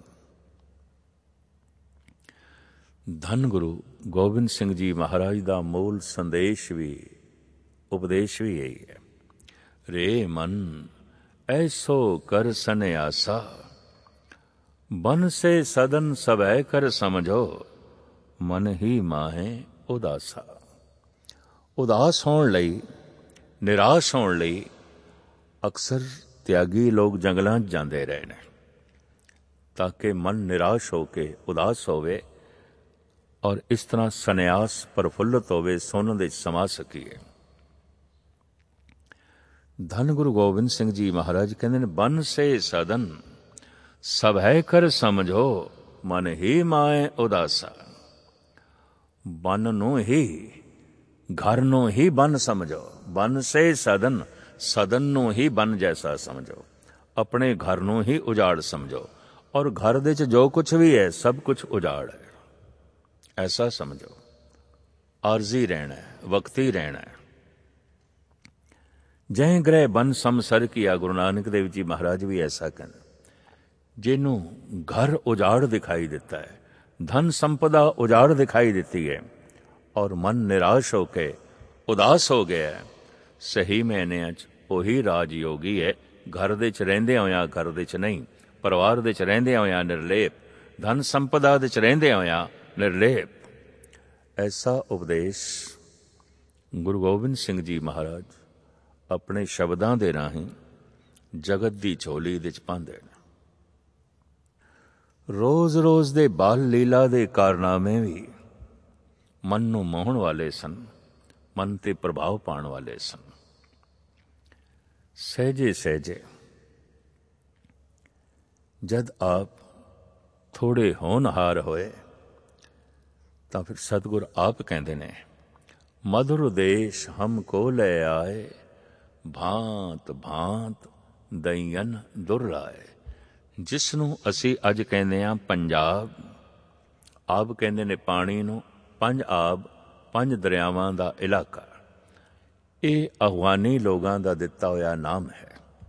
धन गुरु गोबिंद सिंह जी महाराज दा मूल संदेश भी, उपदेश भी यही है। रे मन ऐसो कर सन्यासा, बन से सदन सबै कर समझो, मन ही माहे उदासा। उदास होने लई, निराश होने लई अक्सर त्यागी लोग जंगलों च जाते रहे ने, ताकि मन निराश होके उदास होवे और इस तरह सन्यास प्रफुल्लित होवे, सुन दे समा सकीए। ਧੰਨ ਗੁਰੂ ਗੋਬਿੰਦ ਸਿੰਘ ਜੀ ਮਹਾਰਾਜ ਕਹਿੰਦੇ ਨੇ, ਬਨ ਸੇ ਸਦਨ ਸਭ ਹੈ ਕਰ ਸਮਝੋ, ਮਨ ਹੀ ਮਾਏ ਉਦਾਸਾ। ਬਨ ਨੂੰ ਹੀ, ਘਰ ਨੂੰ ਹੀ ਬਨ ਸਮਝੋ। ਬਨ ਸੇ ਸਦਨ, ਸਦਨ ਨੂੰ ਹੀ ਬਨ ਜੈਸਾ ਸਮਝੋ। ਆਪਣੇ ਘਰ ਨੂੰ ਹੀ ਉਜਾੜ ਸਮਝੋ, ਔਰ ਘਰ ਦੇ 'ਚ ਜੋ ਕੁਛ ਵੀ ਹੈ ਸਭ ਕੁਛ ਉਜਾੜ ਹੈ, ਐਸਾ ਸਮਝੋ। ਆਰਜ਼ੀ ਰਹਿਣਾ, ਵਕਤੀ ਰਹਿਣਾ। ਜੈ ਗ੍ਰਹਿ ਬਨ ਸਮਸਰ ਕੀਆ, ਗੁਰੂ ਨਾਨਕ ਦੇਵ ਜੀ ਮਹਾਰਾਜ ਵੀ ਐਸਾ ਕਹਿੰਦੇ। ਜਿਹਨੂੰ ਘਰ ਉਜਾੜ ਦਿਖਾਈ ਦਿੱਤਾ ਹੈ, ਧਨ ਸੰਪਦਾ ਉਜਾੜ ਦਿਖਾਈ ਦਿੱਤੀ ਹੈ, ਔਰ ਮਨ ਨਿਰਾਸ਼ ਹੋ ਕੇ ਉਦਾਸ ਹੋ ਗਿਆ, ਸਹੀ ਮਾਇਨਿਆਂ 'ਚ ਉਹੀ ਰਾਜ ਯੋਗੀ ਹੈ। ਘਰ ਦੇ 'ਚ ਰਹਿੰਦਿਆਂ ਹੋਇਆਂ ਘਰ ਦੇ 'ਚ ਨਹੀਂ, ਪਰਿਵਾਰ ਦੇ 'ਚ ਰਹਿੰਦਿਆਂ ਹੋਇਆਂ ਨਿਰਲੇਪ, ਧਨ ਸੰਪਦਾ ਦੇ 'ਚ ਰਹਿੰਦਿਆਂ ਹੋਇਆਂ ਨਿਰਲੇਪ। ਐਸਾ ਉਪਦੇਸ਼ ਗੁਰੂ ਗੋਬਿੰਦ ਸਿੰਘ ਜੀ ਮਹਾਰਾਜ ਆਪਣੇ ਸ਼ਬਦਾਂ ਦੇ ਰਾਹੀਂ ਜਗਤ ਦੀ ਝੋਲੀ ਦੇ 'ਚ ਪਾਉਂਦੇ ਨੇ। ਰੋਜ਼ ਰੋਜ਼ ਦੇ ਬਾਲ ਲੀਲਾ ਦੇ ਕਾਰਨਾਮੇ ਵੀ ਮਨ ਨੂੰ ਮੋਹਣ ਵਾਲੇ ਸਨ, ਮਨ ਤੇ ਪ੍ਰਭਾਵ ਪਾਉਣ ਵਾਲੇ ਸਨ। ਸਹਿਜੇ ਸਹਿਜੇ ਜਦ ਆਪ ਥੋੜੇ ਹੋਣਹਾਰ ਹੋਏ ਤਾਂ ਫਿਰ ਸਤਿਗੁਰ ਆਪ ਕਹਿੰਦੇ ਨੇ, ਮਧੁਰ ਦੇਸ਼ ਹਮ ਕੋ ਲੈ ਆਏ, ਭਾਂਤ ਭਾਂਤ ਦਈਅਨ ਦੁਰਰਾਏ। ਜਿਸ ਨੂੰ ਅਸੀਂ ਅੱਜ ਕਹਿੰਦੇ ਹਾਂ ਪੰਜਾਬ, ਆਪ ਕਹਿੰਦੇ ਨੇ ਪਾਣੀ ਨੂੰ ਪੰਜ ਆਬ, ਪੰਜ ਦਰਿਆਵਾਂ ਦਾ ਇਲਾਕਾ। ਇਹ ਅਫਗਾਨੀ ਲੋਕਾਂ ਦਾ ਦਿੱਤਾ ਹੋਇਆ ਨਾਮ ਹੈ।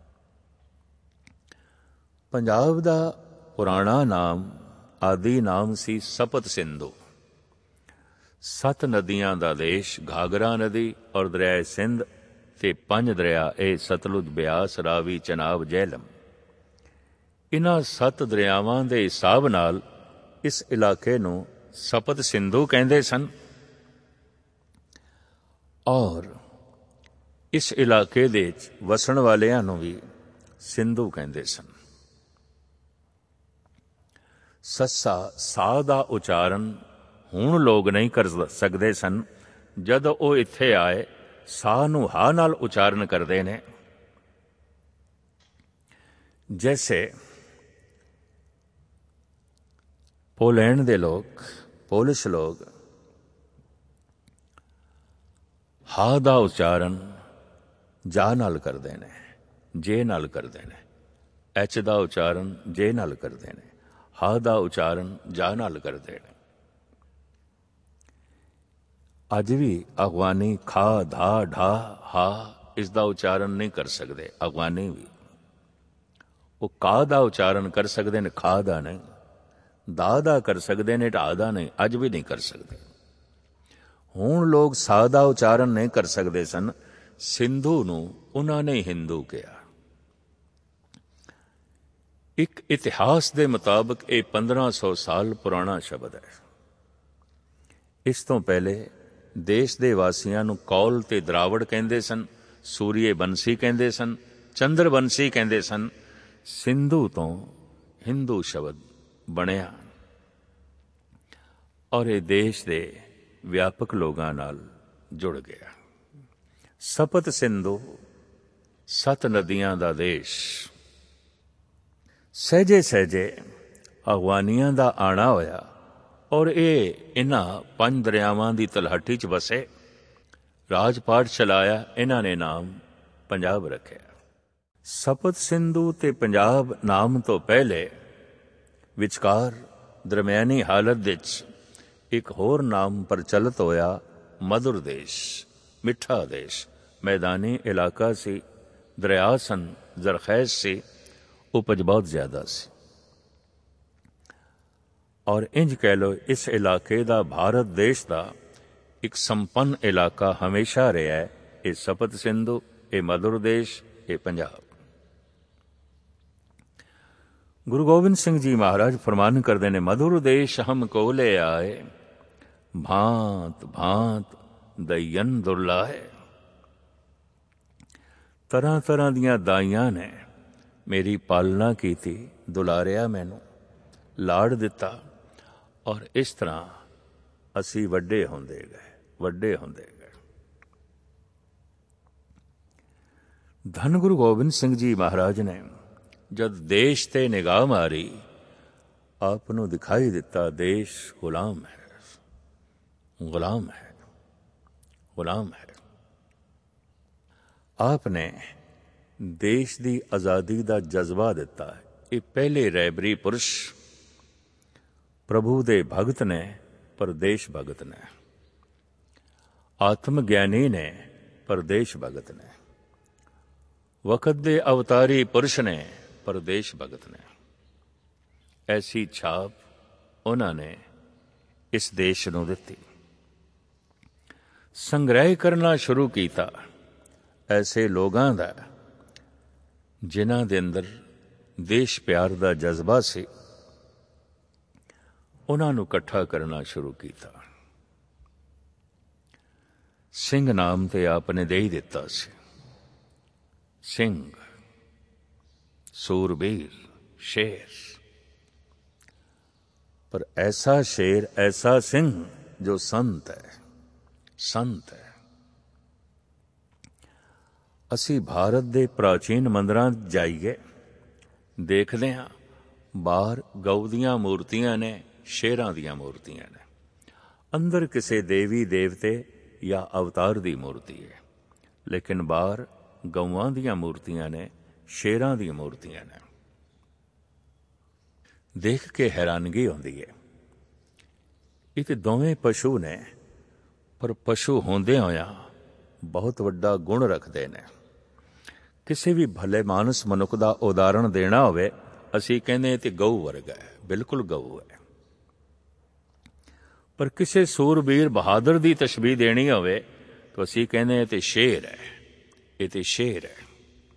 ਪੰਜਾਬ ਦਾ ਪੁਰਾਣਾ ਨਾਮ, ਆਦਿ ਨਾਮ ਸੀ ਸਪਤ ਸਿੰਧੂ। ਸੱਤ ਨਦੀਆਂ ਦਾ ਦੇਸ਼, ਘਾਘਰਾ ਨਦੀ ਔਰ ਦਰਿਆਏ ਸਿੰਧ ਤੇ ਪੰਜ ਦਰਿਆ, ਇਹ ਸਤਲੁਜ, ਬਿਆਸ, ਰਾਵੀ, ਚਨਾਬ, ਜੇਹਲਮ। ਇਹਨਾਂ ਸੱਤ ਦਰਿਆਵਾਂ ਦੇ ਹਿਸਾਬ ਨਾਲ ਇਸ ਇਲਾਕੇ ਨੂੰ ਸਪਤ ਸਿੰਧੂ ਕਹਿੰਦੇ ਸਨ, ਔਰ ਇਸ ਇਲਾਕੇ ਦੇ ਵਿੱਚ ਵਸਣ ਵਾਲਿਆਂ ਨੂੰ ਵੀ ਸਿੰਧੂ ਕਹਿੰਦੇ ਸਨ। ਸੱਸਾ ਸਾਹ ਦਾ ਉਚਾਰਨ ਹੁਣ ਲੋਕ ਨਹੀਂ ਕਰ ਸਕਦੇ ਸਨ। ਜਦੋਂ ਉਹ ਇੱਥੇ ਆਏ, ਸਾਹ ਨੂੰ ਹਾ ਨਾਲ ਉਚਾਰਨ ਕਰਦੇ ਨੇ। ਜੈਸੇ ਪੋਲੈਂਡ ਦੇ ਲੋਕ, ਪੋਲਿਸ਼ ਲੋਕ ਹਾ ਦਾ ਉਚਾਰਨ ਜਾ ਨਾਲ ਕਰਦੇ ਨੇ, ਜੇ ਨਾਲ ਕਰਦੇ ਨੇ। ਐਚ ਦਾ ਉਚਾਰਨ ਜੇ ਨਾਲ ਕਰਦੇ ਨੇ, ਹਾ ਦਾ ਉਚਾਰਨ ਜਾ ਨਾਲ ਕਰਦੇ ਨੇ। ਅੱਜ ਵੀ ਅਫਗਾਨੀ ਖਾ, ਧਾ, ਢਾ, ਹਾ ਇਸ ਦਾ ਉਚਾਰਨ ਨਹੀਂ ਕਰ ਸਕਦੇ। ਅਫਗਾਨੀ ਵੀ ਉਹ ਕਾ ਦਾ ਉਚਾਰਨ ਕਰ ਸਕਦੇ ਨੇ, ਖਾ ਦਾ ਨਹੀਂ। ਦਾ ਦਾ ਕਰ ਸਕਦੇ ਨੇ, ਢਾ ਦਾ ਨਹੀਂ। ਅੱਜ ਵੀ ਨਹੀਂ ਕਰ ਸਕਦੇ। ਹੁਣ ਲੋਕ ਸਾ ਦਾ ਉਚਾਰਨ ਨਹੀਂ ਕਰ ਸਕਦੇ ਸਨ। ਸਿੰਧੂ ਨੂੰ ਉਹਨਾਂ ਨੇ ਹਿੰਦੂ ਕਿਹਾ। ਇੱਕ ਇਤਿਹਾਸ ਦੇ ਮੁਤਾਬਕ ਇਹ ਪੰਦਰਾਂ ਸੌ ਸਾਲ ਪੁਰਾਣਾ ਸ਼ਬਦ ਹੈ। ਇਸ ਤੋਂ ਪਹਿਲੇ ਦੇਸ਼ ਦੇ ਵਾਸੀਆਂ ਨੂੰ ਕੌਲ ਤੇ ਦਰਾਵੜ ਕਹਿੰਦੇ ਸਨ, ਸੂਰੀਏ ਬੰਸੀ ਕਹਿੰਦੇ ਸਨ, ਚੰਦਰ ਬੰਸੀ ਕਹਿੰਦੇ ਸਨ। ਸਿੰਧੂ ਤੋਂ ਹਿੰਦੂ ਸ਼ਬਦ ਬਣਿਆ ਔਰ ਇਹ ਦੇਸ਼ ਦੇ ਵਿਆਪਕ ਲੋਕਾਂ ਨਾਲ ਜੁੜ ਗਿਆ। ਸਪਤ ਸਿੰਧੂ, ਸੱਤ ਨਦੀਆਂ ਦਾ ਦੇਸ਼। ਸਹਿਜੇ ਸਹਿਜੇ ਅਫਗਾਨੀਆਂ ਦਾ ਆਣਾ ਹੋਇਆ ਔਰ ਇਹ ਇਹਨਾਂ ਪੰਜ ਦਰਿਆਵਾਂ ਦੀ ਤਲਹੱਟੀ 'ਚ ਵਸੇ। ਰਾਜ ਪਾਠ ਚਲਾਇਆ, ਇਹਨਾਂ ਨੇ ਨਾਮ ਪੰਜਾਬ ਰੱਖਿਆ। ਸਪਤ ਸਿੰਧੂ ਤੇ ਪੰਜਾਬ ਨਾਮ ਤੋਂ ਪਹਿਲੇ ਵਿਚਕਾਰ ਦਰਮਿਆਨੀ ਹਾਲਤ ਵਿੱਚ ਇੱਕ ਹੋਰ ਨਾਮ ਪ੍ਰਚਲਿਤ ਹੋਇਆ, ਮਧੁਰ ਦੇਸ਼, ਮਿੱਠਾ ਦੇਸ਼। ਮੈਦਾਨੀ ਇਲਾਕਾ ਸੀ, ਦਰਿਆ ਸਨ, ਜ਼ਰਖੈਜ਼ ਸੀ, ਉਪਜ ਬਹੁਤ ਜ਼ਿਆਦਾ ਸੀ। ਔਰ ਇੰਜ ਕਹਿ ਲਓ, ਇਸ ਇਲਾਕੇ ਦਾ, ਭਾਰਤ ਦੇਸ਼ ਦਾ ਇੱਕ ਸੰਪੰਨ ਇਲਾਕਾ ਹਮੇਸ਼ਾ ਰਿਹਾ ਹੈ। ਇਹ ਸਪਤ ਸਿੰਧੂ, ਇਹ ਮਧੁਰ ਦੇਸ਼, ਇਹ ਪੰਜਾਬ। ਗੁਰੂ ਗੋਬਿੰਦ ਸਿੰਘ ਜੀ ਮਹਾਰਾਜ ਫਰਮਾਨ ਕਰਦੇ ਨੇ, ਮਧੁਰ ਦੇਸ਼ ਹਮ ਕੋ ਲੈ ਆਏ, ਭਾਂਤ ਭਾਂਤ ਦਈਅਨ ਦੁਰਲਾਏ। ਤਰ੍ਹਾਂ ਤਰ੍ਹਾਂ ਦੀਆਂ ਦਾਈਆਂ ਨੇ ਮੇਰੀ ਪਾਲਣਾ ਕੀਤੀ, ਦੁਲਾਰਿਆ, ਮੈਨੂੰ ਲਾੜ ਦਿੱਤਾ। ਔਰ ਇਸ ਤਰ੍ਹਾਂ ਅਸੀਂ ਵੱਡੇ ਹੁੰਦੇ ਗਏ, ਵੱਡੇ ਹੁੰਦੇ ਗਏ। ਧੰਨ ਗੁਰੂ ਗੋਬਿੰਦ ਸਿੰਘ ਜੀ ਮਹਾਰਾਜ ਨੇ ਜਦ ਦੇਸ਼ ਤੇ ਨਿਗਾਹ ਮਾਰੀ, ਆਪ ਨੂੰ ਦਿਖਾਈ ਦਿੱਤਾ ਦੇਸ਼ ਗੁਲਾਮ ਹੈ, ਗੁਲਾਮ ਹੈ, ਗੁਲਾਮ ਹੈ। ਆਪ ਨੇ ਦੇਸ਼ ਦੀ ਆਜ਼ਾਦੀ ਦਾ ਜਜ਼ਬਾ ਦਿੱਤਾ। ਇਹ ਪਹਿਲੇ ਰਹਿਬਰੀ ਪੁਰਸ਼ ਪ੍ਰਭੂ ਦੇ ਭਗਤ ਨੇ, ਪਰ ਦੇਸ਼ ਭਗਤ ਨੇ। ਆਤਮ ਗਿਆਨੀ ਨੇ, ਪਰ ਦੇਸ਼ ਭਗਤ ਨੇ। ਵਕਤ ਦੇ ਅਵਤਾਰੀ ਪੁਰਸ਼ ਨੇ, ਪਰ ਦੇਸ਼ ਭਗਤ ਨੇ। ਐਸੀ ਛਾਪ ਉਹਨਾਂ ਨੇ ਇਸ ਦੇਸ਼ ਨੂੰ ਦਿੱਤੀ। ਸੰਗ੍ਰਹਿ ਕਰਨਾ ਸ਼ੁਰੂ ਕੀਤਾ ਐਸੇ ਲੋਕਾਂ ਦਾ ਜਿਨ੍ਹਾਂ ਦੇ ਅੰਦਰ ਦੇਸ਼ ਪਿਆਰ ਦਾ ਜਜ਼ਬਾ ਸੀ। ਉਹਨਾਂ ਨੂੰ ਇਕੱਠਾ ਕਰਨਾ ਸ਼ੁਰੂ ਕੀਤਾ। ਸਿੰਘ ਨਾਮ ਤੇ ਆਪ ਨੇ ਦੇ ਹੀ ਦਿੱਤਾ ਸੀ। ਸਿੰਘ, ਸੂਰਬੀਰ, ਸ਼ੇਰ। ਪਰ ਐਸਾ ਸ਼ੇਰ, ਐਸਾ ਸਿੰਘ ਜੋ ਸੰਤ ਹੈ, ਸੰਤ ਹੈ। ਅਸੀਂ ਭਾਰਤ ਦੇ ਪ੍ਰਾਚੀਨ ਮੰਦਰਾਂ ਜਾਈਏ, ਦੇਖਦੇ ਹਾਂ ਬਾਹਰ ਗਊ ਦੀਆਂ ਮੂਰਤੀਆਂ ਨੇ, ਸ਼ੇਰਾਂ ਦੀਆਂ ਮੂਰਤੀਆਂ ਨੇ। ਅੰਦਰ ਕਿਸੇ ਦੇਵੀ ਦੇਵਤੇ ਜਾਂ ਅਵਤਾਰ ਦੀ ਮੂਰਤੀ ਹੈ, ਲੇਕਿਨ ਬਾਹਰ ਗਊਆਂ ਦੀਆਂ ਮੂਰਤੀਆਂ ਨੇ, ਸ਼ੇਰਾਂ ਦੀਆਂ ਮੂਰਤੀਆਂ ਨੇ। ਦੇਖ ਕੇ ਹੈਰਾਨਗੀ ਆਉਂਦੀ ਹੈ। ਇਹ ਤੇ ਦੋਵੇਂ ਪਸ਼ੂ ਨੇ, ਪਰ ਪਸ਼ੂ ਹੁੰਦੇ ਹੋਇਆਂ ਬਹੁਤ ਵੱਡਾ ਗੁਣ ਰੱਖਦੇ ਨੇ। ਕਿਸੇ ਵੀ ਭਲੇ ਮਾਨਸ ਮਨੁੱਖ ਦਾ ਉਦਾਹਰਣ ਦੇਣਾ ਹੋਵੇ, ਅਸੀਂ ਕਹਿੰਦੇ ਤੇ ਗਊ ਵਰਗਾ ਹੈ, ਬਿਲਕੁਲ ਗਊ ਹੈ। ਪਰ ਕਿਸੇ ਸੂਰਬੀਰ ਬਹਾਦਰ ਦੀ ਤਸ਼ਬੀਹ ਦੇਣੀ ਹੋਵੇ ਤਾਂ ਅਸੀਂ ਕਹਿੰਦੇ ਤੇ ਸ਼ੇਰ ਹੈ, ਇਹ ਤੇ ਸ਼ੇਰ ਹੈ।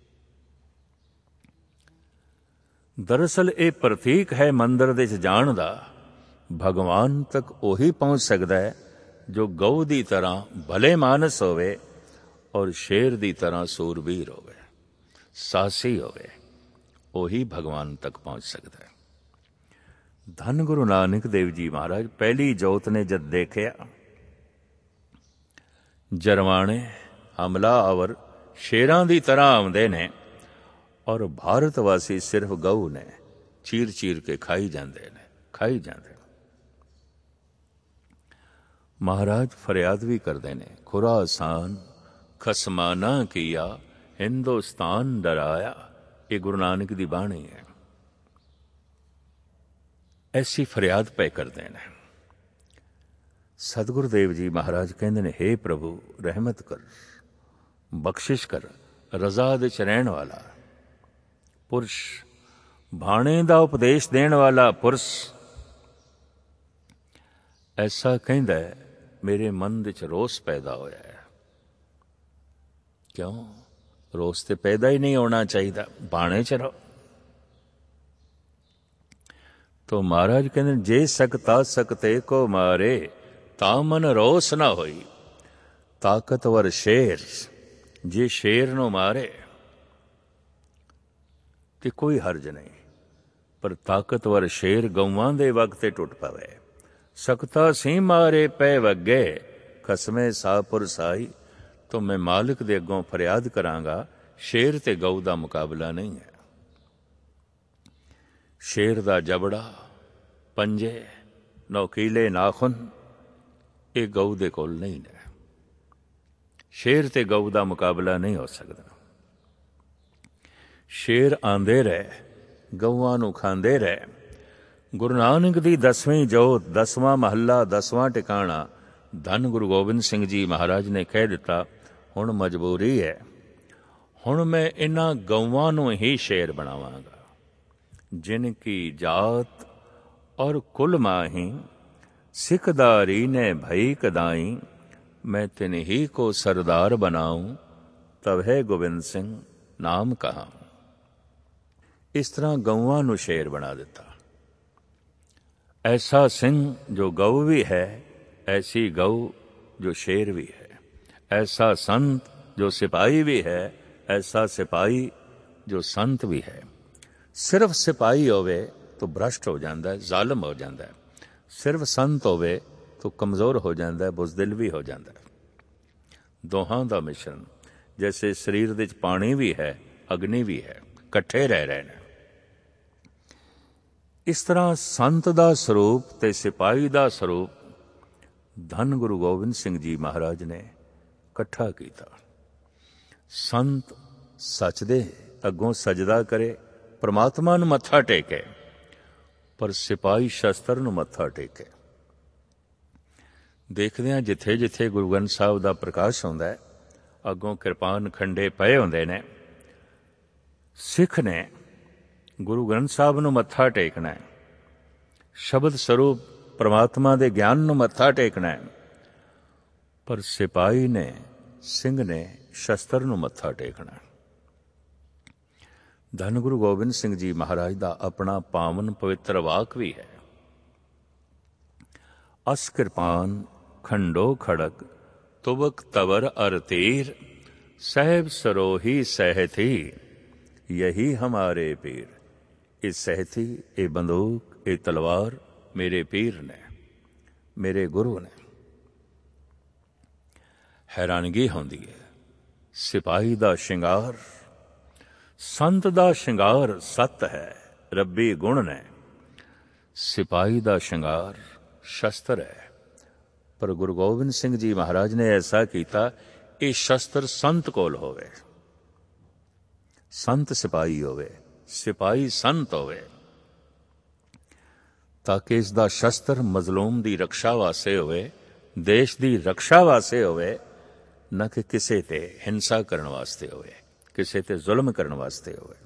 ਦਰਅਸਲ ਇਹ ਪ੍ਰਤੀਕ ਹੈ ਮੰਦਰ ਦੇ 'ਚ ਜਾਣ ਦਾ। ਭਗਵਾਨ ਤੱਕ ਉਹੀ ਪਹੁੰਚ ਸਕਦਾ ਹੈ ਜੋ ਗਊ ਦੀ ਤਰ੍ਹਾਂ ਭਲੇ ਮਾਨਸ ਹੋਵੇ ਔਰ ਸ਼ੇਰ ਦੀ ਤਰ੍ਹਾਂ ਸੂਰਬੀਰ ਹੋਵੇ, ਸਾਹਸੀ ਹੋਵੇ। ਉਹੀ ਭਗਵਾਨ ਤੱਕ ਪਹੁੰਚ ਸਕਦਾ ਹੈ। ਧੰਨ ਗੁਰੂ ਨਾਨਕ ਦੇਵ ਜੀ ਮਹਾਰਾਜ ਪਹਿਲੀ ਜੋਤ ਨੇ ਜਦ ਦੇਖਿਆ, ਜਰਵਾਣੇ ਹਮਲਾਵਰ ਸ਼ੇਰਾਂ ਦੀ ਤਰ੍ਹਾਂ ਆਉਂਦੇ ਨੇ ਔਰ ਭਾਰਤ ਵਾਸੀ ਸਿਰਫ ਗਊ ਨੇ, ਚੀਰ ਚੀਰ ਕੇ ਖਾਈ ਜਾਂਦੇ ਨੇ, ਖਾਈ ਜਾਂਦੇ। ਮਹਾਰਾਜ ਫਰਿਆਦ ਵੀ ਕਰਦੇ ਨੇ, ਖੁਰਾਸਾਨ ਖਸਮਾਨਾ ਕੀਆ, ਹਿੰਦੁਸਤਾਨ ਡਰਾਇਆ। ਇਹ ਗੁਰੂ ਨਾਨਕ ਦੀ ਬਾਣੀ ਹੈ। ਐਸੀ ਫਰਿਆਦ ਪੈ ਕਰਦੇ ਨੇ। ਸਤਿਗੁਰੂ ਦੇਵ ਜੀ ਮਹਾਰਾਜ ਕਹਿੰਦੇ ਨੇ, ਹੇ ਪ੍ਰਭੂ ਰਹਿਮਤ ਕਰ, ਬਖਸ਼ਿਸ਼ ਕਰ। ਰਜ਼ਾ ਦੇ ਚ ਰਹਿਣ ਵਾਲਾ ਪੁਰਸ਼, ਬਾਣੇ ਦਾ ਉਪਦੇਸ਼ ਦੇਣ ਵਾਲਾ ਪੁਰਸ਼ ਐਸਾ ਕਹਿੰਦਾ, ਮੇਰੇ ਮਨ ਵਿੱਚ ਰੋਸ ਪੈਦਾ ਹੋਇਆ ਹੈ। ਕਿਉਂ? ਰੋਸ ਤੇ ਪੈਦਾ ਹੀ ਨਹੀਂ ਹੋਣਾ ਚਾਹੀਦਾ, ਬਾਣੇ ਚ ਰਹੋ। ਤੋ ਮਹਾਰਾਜ ਕਹਿੰਦੇ, ਜੇ ਸਕਤਾ ਸਕਤੇ ਕੋ ਮਾਰੇ, ਤਾਂ ਮਨ ਰੋਸ ਨਾ ਹੋਈ। ਤਾਕਤਵਰ ਸ਼ੇਰ ਜੇ ਸ਼ੇਰ ਨੂੰ ਮਾਰੇ ਤੇ ਕੋਈ ਹਰਜ ਨਹੀਂ, ਪਰ ਤਾਕਤਵਰ ਸ਼ੇਰ ਗਊਆਂ ਦੇ ਵਕਤ ਤੇ ਟੁੱਟ ਪਵੇ। ਸਕਤਾ ਸੀ ਮਾਰੇ ਪੈ ਵੱਗੇ, ਖਸਮੇ ਸਾਪੁਰ ਸਾਈ। ਤੋ ਮੈਂ ਮਾਲਿਕ ਦੇ ਅੱਗੋਂ ਫਰਿਆਦ ਕਰਾਂਗਾ, ਸ਼ੇਰ ਤੇ ਗਊ ਦਾ ਮੁਕਾਬਲਾ ਨਹੀਂ ਹੈ। ਸ਼ੇਰ ਦਾ ਜਬੜਾ, ਪੰਜੇ, ਨੋਕੀਲੇ ਨਾਖੁਨ, ਇਹ ਗਊ ਦੇ ਕੋਲ ਨਹੀਂ ਨੇ। ਸ਼ੇਰ ਤੇ ਗਊ ਦਾ ਮੁਕਾਬਲਾ ਨਹੀਂ ਹੋ ਸਕਦਾ। ਸ਼ੇਰ ਆਂਦੇ ਰਹੇ, ਗਊਆਂ ਨੂੰ ਖਾਂਦੇ ਰਹੇ। ਗੁਰੂ ਨਾਨਕ ਦੀ ਦਸਵੀਂ ਜੋਤ, ਦਸਵਾਂ ਮਹੱਲਾ, ਦਸਵਾਂ ਟਿਕਾਣਾ ਧੰਨ ਗੁਰੂ ਗੋਬਿੰਦ ਸਿੰਘ ਜੀ ਮਹਾਰਾਜ ਨੇ ਕਹਿ ਦਿੱਤਾ, ਹੁਣ ਮਜਬੂਰੀ ਹੈ, ਹੁਣ ਮੈਂ ਇਹਨਾਂ ਗਊਆਂ ਨੂੰ ਹੀ ਸ਼ੇਰ ਬਣਾਵਾਂਗਾ। ਜਿਨ ਕੀ ਜਾਤ ਔਰ ਕੁਲ ਮਾਹੀ, ਸਿੱਖਦਾਰੀ ਨੇ ਭਈ ਕਦਾਈ। ਮੈਂ ਤਿਨ ਹੀ ਕੋ ਸਰਦਾਰ ਬਣਾऊं, ਤਬ ਹੈ ਗੋਬਿੰਦ ਸਿੰਘ ਨਾਮ ਕਹਾ। ਇਸ ਤਰ੍ਹਾਂ ਗਊਆਂ ਨੂੰ ਸ਼ੇਰ ਬਣਾ ਦਿੱਤਾ। ਐਸਾ ਸਿੰਘ ਜੋ ਗਊ ਵੀ ਹੈ, ਐਸੀ ਗਊ ਜੋ ਸ਼ੇਰ ਵੀ ਹੈ। ਐਸਾ ਸੰਤ ਜੋ ਸਿਪਾਹੀ ਵੀ ਹੈ, ਐਸਾ ਸਿਪਾਹੀ ਜੋ ਸੰਤ ਵੀ ਹੈ। ਸਿਰਫ ਸਿਪਾਹੀ ਹੋਵੇ ਤਾਂ ਭ੍ਰਸ਼ਟ ਹੋ ਜਾਂਦਾ ਹੈ, ਜ਼ਾਲਮ ਹੋ ਜਾਂਦਾ ਹੈ। ਸਿਰਫ ਸੰਤ ਹੋਵੇ ਤਾਂ ਕਮਜ਼ੋਰ ਹੋ ਜਾਂਦਾ ਹੈ, ਬੁਜ਼ਦਿਲ ਵੀ ਹੋ ਜਾਂਦਾ ਹੈ। ਦੋਹਾਂ ਦਾ ਮਿਸ਼ਰਨ। जैसे शरीर दे च पानी भी है, अग्नि भी है, इकट्ठे रह रहे हैं। इस तरह संत दा स्वरूप ते सिपाही दा स्वरूप धन गुरु गोबिंद सिंह जी महाराज ने इकट्ठा कीता। संत सच दे अगों सजदा करे, परमात्मा नूं मत्था टेके, पर सिपाही शस्त्र नूं मत्था टेके। देखदे हां जिथे जिथे गुरु ग्रंथ साहिब दा प्रकाश हुंदा है, अगों किरपान खंडे पए हुंदे ने। सिख ने गुरु ग्रंथ साहिब नूं मत्था टेकना है, शब्द स्वरूप परमात्मा दे ज्ञान नूं मत्था टेकना है, पर सिपाही ने, सिंह ने शस्त्र नूं मत्था टेकना है। धन गुरु गोबिंद सिंह जी महाराज दा अपना पावन पवित्र वाक भी है। अस किरपान खंडो खड़क तुबक तवर अर तीर, साहेब सरोही सहथी यही हमारे पीर। ये सहथी, ये बंदूक, ये तलवार मेरे पीर ने, मेरे गुरु ने। हैरानगी होंदी है। सिपाही दा शिंगार, संत दा शिंगार सत है, रब्बी गुण ने। सिपाही दा शिंगार शस्त्र है, पर गुरु गोबिंद सिंह जी महाराज ने ऐसा किया, ये शस्त्र संत कोल होवे, संत सिपाही होवे, सिपाही संत होवे, ताकि इसदा शस्त्र मजलूम दी रक्षा वास्ते होवे, देश दी रक्षा वास्ते होवे, न कि किसे ते हिंसा करने वास्ते होवे, किसे ते जुल्म करने वास्ते होवे।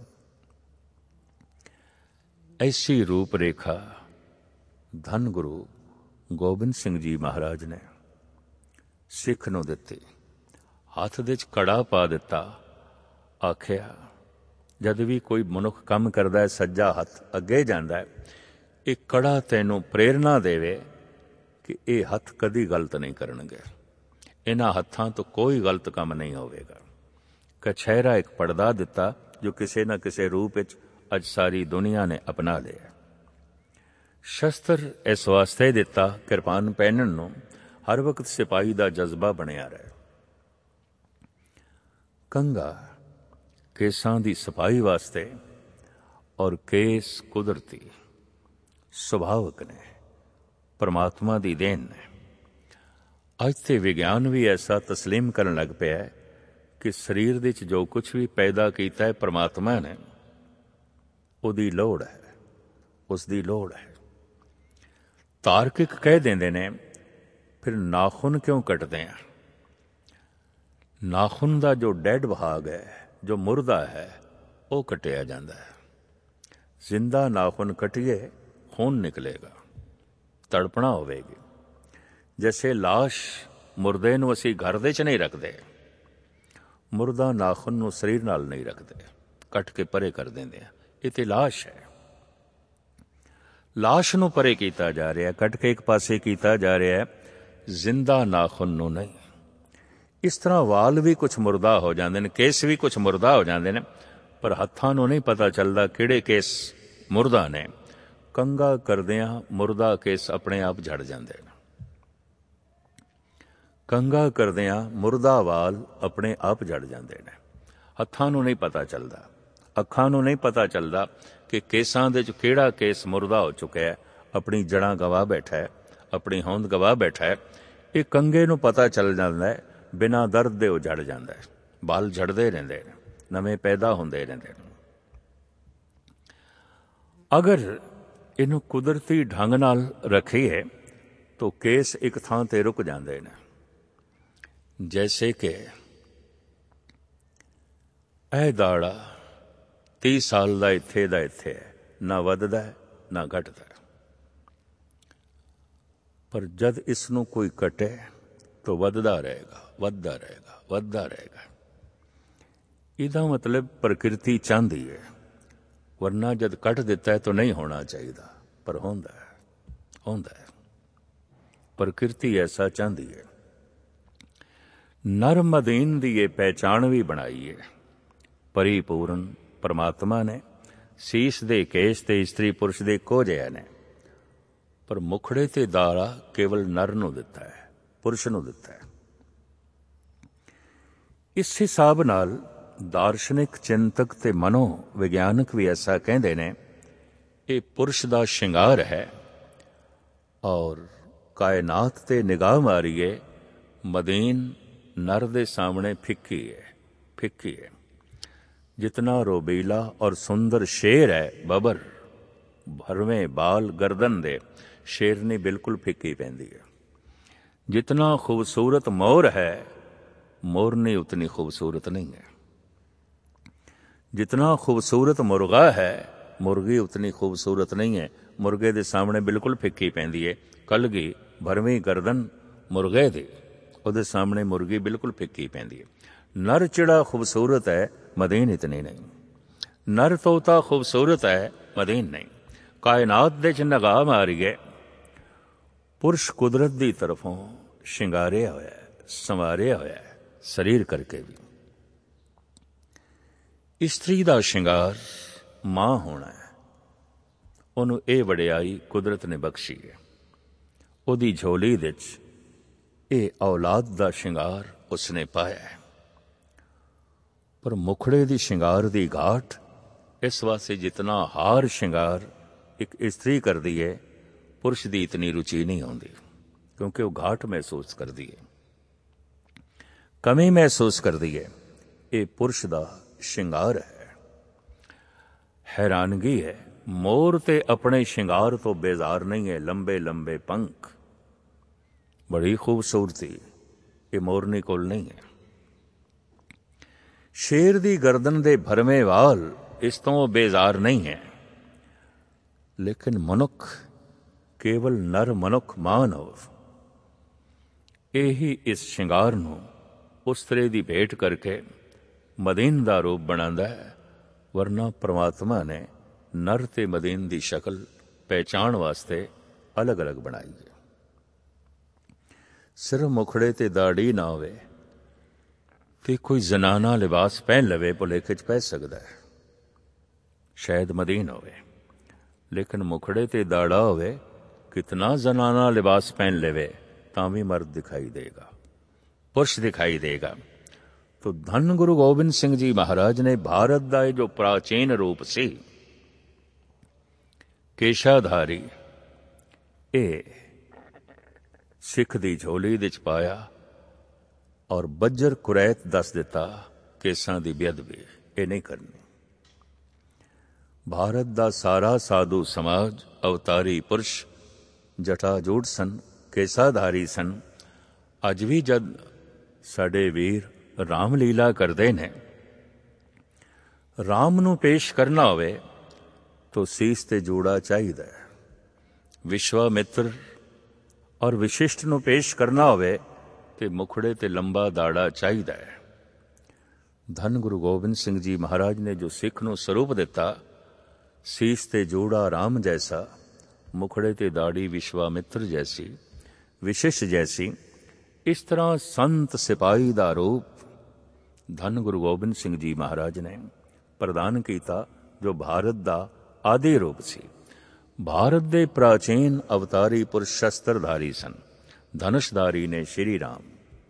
ऐसी रूप रेखा धन गुरु गोबिंद सिंह जी महाराज ने सिख नूं दित्ती। हथ दे च कड़ा पा दिता, आखिया जद भी कोई मनुख काम करदा है, सज्जा हथ अगे जांदा है, ये कड़ा तैनूं प्रेरणा देवे कि ये हथ कदी गलत नहीं करनगे, इन्हां हत्थां तो कोई गलत काम नहीं होवेगा। कछहरा एक पड़दा दिता जो किसी न किसी रूप विच अज सारी दुनिया ने अपना लिया। शस्त्र इस वास्ते दिता, किरपान पहनण नूं हर वक्त सिपाही दा जज्बा बनिया रहे। कंगा केसां दी सफाई वास्ते, और केस कुदरती सुभावक ने, परमात्मा दी देन ने। अज ते विज्ञान भी ऐसा तस्लीम करन लग पिया है कि शरीर दे च जो कुछ भी पैदा कीता है परमात्मा ने, उहदी लोड़ है, उसदी लोड़ है। तार्किक कह देंदे ने, फिर नाखून क्यों कटते हैं? नाखून का जो डैड भाग है, जो मुर्दा है, वो कटिया जाता है। जिंदा नाखून कटिए खून निकलेगा, तड़पना होवेगी। जैसे लाश मुर्दे नूं असीं घर दे च नहीं रखते, मुर्दा नाखून नूं शरीर नाल नहीं रखते, कट के परे कर देंदे आ। ये ते लाश है, लाश नूं परे कीता जा रहा, कट के एक पासे कीता जा रहा है, जिंदा नाखून नूं नहीं। इस तरह वाल भी कुछ मुर्दा हो जाते हैं, केस भी कुछ मुर्दा हो जाते हैं, पर हत्थां नूं नहीं पता चलता किहड़े केस मुर्दा ने। कंगा करदियां मुर्दा केस अपने आप झड़ जाते हैं, कंगा करदियां मुर्दा वाल अपने आप झड़ जाते हैं। हत्थां नूं नहीं पता चलता, अखां नूं नहीं पता चलता कि केसां दे च किहड़ा केस मुर्दा हो चुका है, अपनी जड़ां गवा बैठा है, अपनी होंद गवा बैठा है। ये कंगे नूं पता चल जाता है, बिना दर्द दे झड़ जाता है। बाल झड़ते रहते हैं, नवे पैदा होंदे रहते हैं। अगर इनू कुदरती ढंग नाल रखीए तो केस एक थां ते रुक जाते हैं। जैसे कि यह दाड़ा तीह साल का इत्थे दा इत्थे है, ना वधदा है ना घटदा है, पर जद इसनूं कोई कटे तो वधदा रहेगा, वधदा रहेगा, वधदा रहेगा। इहदा मतलब प्रकृति चाहती है, वरना जद कट दिता है तो नहीं होना चाहिए, पर होंदा है, होंदा है। प्रकृति ऐसा चाहती है। नर मदीन दी ये पहचान भी बनाई है। परिपूर्ण परमात्मा ने शीश दे केश ते स्त्री पुरुष दे को जिहा ने, पर मुखड़े ते दाड़ा केवल नर नूं दिता है, पुरुष नूं दिता है। ਇਸ ਹਿਸਾਬ ਨਾਲ ਦਾਰਸ਼ਨਿਕ ਚਿੰਤਕ ਤੇ ਮਨੋ ਵਿਗਿਆਨਕ ਵੀ ਐਸਾ ਕਹਿੰਦੇ ਨੇ, ਇਹ ਪੁਰਸ਼ ਦਾ ਸ਼ਿੰਗਾਰ ਹੈ। ਔਰ ਕਾਇਨਾਤ ਤੇ ਨਿਗਾਹ ਮਾਰੀਏ, ਮਦੀਨ ਨਰ ਦੇ ਸਾਹਮਣੇ ਫਿੱਕੀ ਹੈ, ਫਿੱਕੀ ਹੈ। ਜਿਤਨਾ ਰੋਬੀਲਾ ਔਰ ਸੁੰਦਰ ਸ਼ੇਰ ਹੈ ਬਬਰ, ਭਰਵੇਂ ਬਾਲ ਗਰਦਨ ਦੇ, ਸ਼ੇਰਨੀ ਬਿਲਕੁਲ ਫਿੱਕੀ ਪੈਂਦੀ ਹੈ। ਜਿਤਨਾ ਖੂਬਸੂਰਤ ਮੋਰ ਹੈ, ਮੋਰਨੀ ਉਤਨੀ ਖੂਬਸੂਰਤ ਨਹੀਂ ਹੈ। ਜਿਤਨਾ ਖੂਬਸੂਰਤ ਮੁਰਗਾ ਹੈ, ਮੁਰਗੀ ਉਤਨੀ ਖੂਬਸੂਰਤ ਨਹੀਂ ਹੈ। ਮੁਰਗੇ ਦੇ ਸਾਹਮਣੇ ਬਿਲਕੁਲ ਫਿੱਕੀ ਪੈਂਦੀ ਹੈ। ਕਲਗੀ ਭਰਵੀਂ ਗਰਦਨ ਮੁਰਗੇ ਦੀ, ਉਹਦੇ ਸਾਹਮਣੇ ਮੁਰਗੀ ਬਿਲਕੁਲ ਫਿੱਕੀ ਪੈਂਦੀ ਹੈ। ਨਰ ਚਿੜਾ ਖੂਬਸੂਰਤ ਹੈ, ਮਦੀਨ ਇਤਨੀ ਨਹੀਂ। ਨਰ ਤੋਤਾ ਖੂਬਸੂਰਤ ਹੈ, ਮਦੀਨ ਨਹੀਂ। ਕਾਇਨਾਤ ਦੇ ਚ ਨਿਗਾਹ ਮਾਰੀਏ, ਪੁਰਸ਼ ਕੁਦਰਤ ਦੀ ਤਰਫੋਂ ਸ਼ਿੰਗਾਰਿਆ ਹੋਇਆ, ਸੰਵਾਰਿਆ ਹੋਇਆ ਸਰੀਰ ਕਰਕੇ ਵੀ। ਇਸਤਰੀ ਦਾ ਸ਼ਿੰਗਾਰ ਮਾਂ ਹੋਣਾ ਹੈ। ਉਹਨੂੰ ਇਹ ਵਡਿਆਈ ਕੁਦਰਤ ਨੇ ਬਖਸ਼ੀ ਹੈ। ਉਹਦੀ ਝੋਲੀ ਵਿੱਚ ਇਹ ਔਲਾਦ ਦਾ ਸ਼ਿੰਗਾਰ ਉਸਨੇ ਪਾਇਆ ਹੈ। ਪਰ ਮੁਖੜੇ ਦੀ ਸ਼ਿੰਗਾਰ ਦੀ ਘਾਟ, ਇਸ ਵਾਸਤੇ ਜਿਤਨਾ ਹਾਰ ਸ਼ਿੰਗਾਰ ਇੱਕ ਇਸਤਰੀ ਕਰਦੀ ਹੈ, ਪੁਰਸ਼ ਦੀ ਇਤਨੀ ਰੁਚੀ ਨਹੀਂ ਆਉਂਦੀ, ਕਿਉਂਕਿ ਉਹ ਘਾਟ ਮਹਿਸੂਸ ਕਰਦੀ ਹੈ, ਕਮੀ ਮਹਿਸੂਸ ਕਰਦੀ ਹੈ। ਇਹ ਪੁਰਸ਼ ਦਾ ਸ਼ਿੰਗਾਰ ਹੈ। ਹੈਰਾਨਗੀ ਹੈ, ਮੋਰ ਤੇ ਆਪਣੇ ਸ਼ਿੰਗਾਰ ਤੋਂ ਬੇਜ਼ਾਰ ਨਹੀਂ ਹੈ। ਲੰਬੇ ਲੰਬੇ ਪੰਖ, ਬੜੀ ਖੂਬਸੂਰਤੀ, ਇਹ ਮੋਰਨੀ ਕੋਲ ਨਹੀਂ ਹੈ। ਸ਼ੇਰ ਦੀ ਗਰਦਨ ਦੇ ਭਰਵੇਂ ਵਾਲ, ਇਸ ਤੋਂ ਬੇਜ਼ਾਰ ਨਹੀਂ ਹੈ। ਲੇਕਿਨ ਮਨੁੱਖ, ਕੇਵਲ ਨਰ ਮਨੁੱਖ ਮਾਨਵ, ਇਹੀ ਇਸ ਸ਼ਿੰਗਾਰ ਨੂੰ ਉਸਤਰੇ ਦੀ ਭੇਟ ਕਰਕੇ ਮਦੀਨ ਦਾ ਰੂਪ ਬਣਾਉਂਦਾ ਹੈ। ਵਰਨਾ ਪਰਮਾਤਮਾ ਨੇ ਨਰ ਤੇ ਮਦੀਨ ਦੀ ਸ਼ਕਲ ਪਹਿਚਾਣ ਵਾਸਤੇ ਅਲੱਗ ਅਲੱਗ ਬਣਾਈ ਹੈ। ਸਿਰਫ ਮੁਖੜੇ ਤੇ ਦਾੜੀ ਨਾ ਹੋਵੇ ਤੇ ਕੋਈ ਜ਼ਨਾਨਾ ਲਿਬਾਸ ਪਹਿਨ ਲਵੇ, ਭੁਲੇਖੇ 'ਚ ਪੈ ਸਕਦਾ ਹੈ, ਸ਼ਾਇਦ ਮਦੀਨ ਹੋਵੇ। ਲੇਕਿਨ ਮੁਖੜੇ ਤੇ ਦਾੜਾ ਹੋਵੇ, ਕਿਤਨਾ ਜ਼ਨਾਨਾ ਲਿਬਾਸ ਪਹਿਨ ਲਵੇ ਤਾਂ ਵੀ ਮਰਦ ਦਿਖਾਈ ਦੇਗਾ, ਪੁਰਸ਼ ਦਿਖਾਈ ਦੇਗਾ। तो धन गुरु गोबिंद सिंह जी महाराज ने भारत का जो प्राचीन रूप सी केशाधारी, ये सिख दी झोली विच पाया और बज्जर कुरैत दस दिता, केसां दी बेअदबी ये नहीं करनी। भारत का सारा साधु समाज अवतारी पुरुष जटाजूट सन, केसाधारी सन। अज भी जद साडे वीर राम लीला करते ने, राम नू पेश करना होवे तो सीस ते जूड़ा चाहिए। विश्वामित्र और विशिष्ट नू पेश करना होवे तो मुखड़े ते लंबा दाड़ा चाहिए। धन गुरु गोबिंद सिंह जी महाराज ने जो सिख नू स्वरूप दिता, सीस ते जूड़ा राम जैसा, मुखड़े ते दाड़ी विश्वामित्र जैसी, विशिष्ट जैसी। इस तरह संत सिपाही का रूप धन गुरु गोबिंद सिंह जी महाराज ने प्रदान किया, जो भारत का आदि रूप सी। भारत के प्राचीन अवतारी पुरुष शस्त्रधारी सन। धनुषधारी ने श्री राम,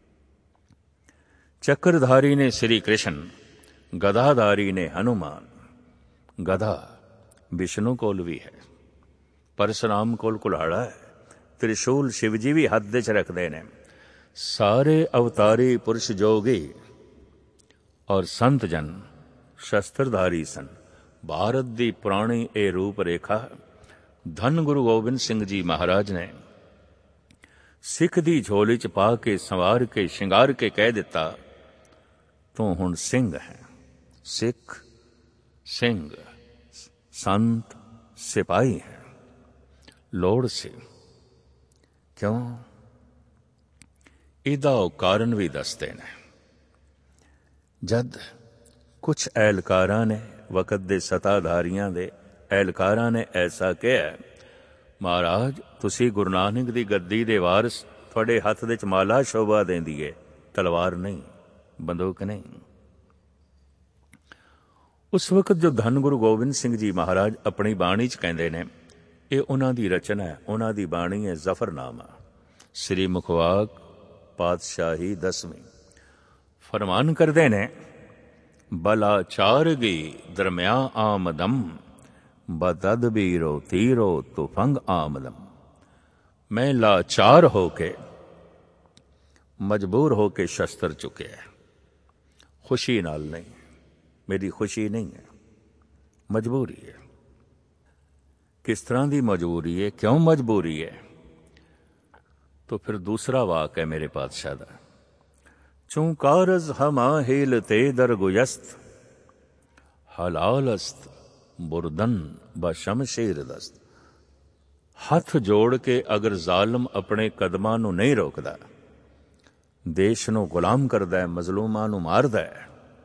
चक्रधारी ने श्री कृष्ण, गदाधारी ने हनुमान। गदा विष्णु कोल भी है, परशुराम कोल कुल्हाड़ा है, त्रिशूल शिवजी भी हथ च रखते हैं। सारे अवतारी पुरुष जोगी और संत जन शस्त्रधारी सन। भारत की पुरानी ये रूप रेखा धन गुरु गोबिंद सिंह जी महाराज ने सिख दी झोली च पा के संवार के शिंगार के कह दिता, तू हुण सिंह है। सिख सिंह संत सिपाही है। लोड़ से क्यों? इहदा कारण भी दसते ने। जद कुछ एहलकारां ने, वकत दे सताधारियां दे एहलकारां ने ऐसा कहा, महाराज तुसी गुरु नानक दी गद्दी दे वारिस, तुहाडे हथ दे च माला शोभा देंदी है, तलवार नहीं, बंदूक नहीं। उस वक्त जो धन गुरु गोबिंद सिंह जी महाराज अपनी बाणी च कहंदे ने, ये उन्हां दी रचना है, उन्हां दी बाणी है जफरनामा। श्री मुखवाक पातशाही दसवीं। ਫਰਮਾਨ ਕਰਦੇ ਨੇ, ਬਲਾਚਾਰ ਗਈ ਦਰਮਿਆ ਆਮਦਮ, ਬਤਦਬੀਰੋ ਤੀਰੋ ਤੁਫੰਗ ਆਮਦਮ। ਮੈਂ ਲਾਚਾਰ ਹੋ ਕੇ, ਮਜਬੂਰ ਹੋ ਕੇ ਸ਼ਸਤਰ ਚੁੱਕਿਆ, ਖੁਸ਼ੀ ਨਾਲ ਨਹੀਂ, ਮੇਰੀ ਖੁਸ਼ੀ ਨਹੀਂ ਹੈ, ਮਜਬੂਰੀ ਹੈ। ਕਿਸ ਤਰ੍ਹਾਂ ਦੀ ਮਜਬੂਰੀ ਹੈ, ਕਿਉਂ ਮਜਬੂਰੀ ਹੈ? तो फिर दूसरा वाक है मेरे पातशाह दा, चूं कारज हमा हेल ते दरगुयस्त, हलालस्त बुरदन ब शमशेर दस्त। हथ जोड़ के अगर जालम अपने कदमां नूं नहीं रोकदा, देश नूं गुलाम करदा है, मजलूमां नूं मारदा है,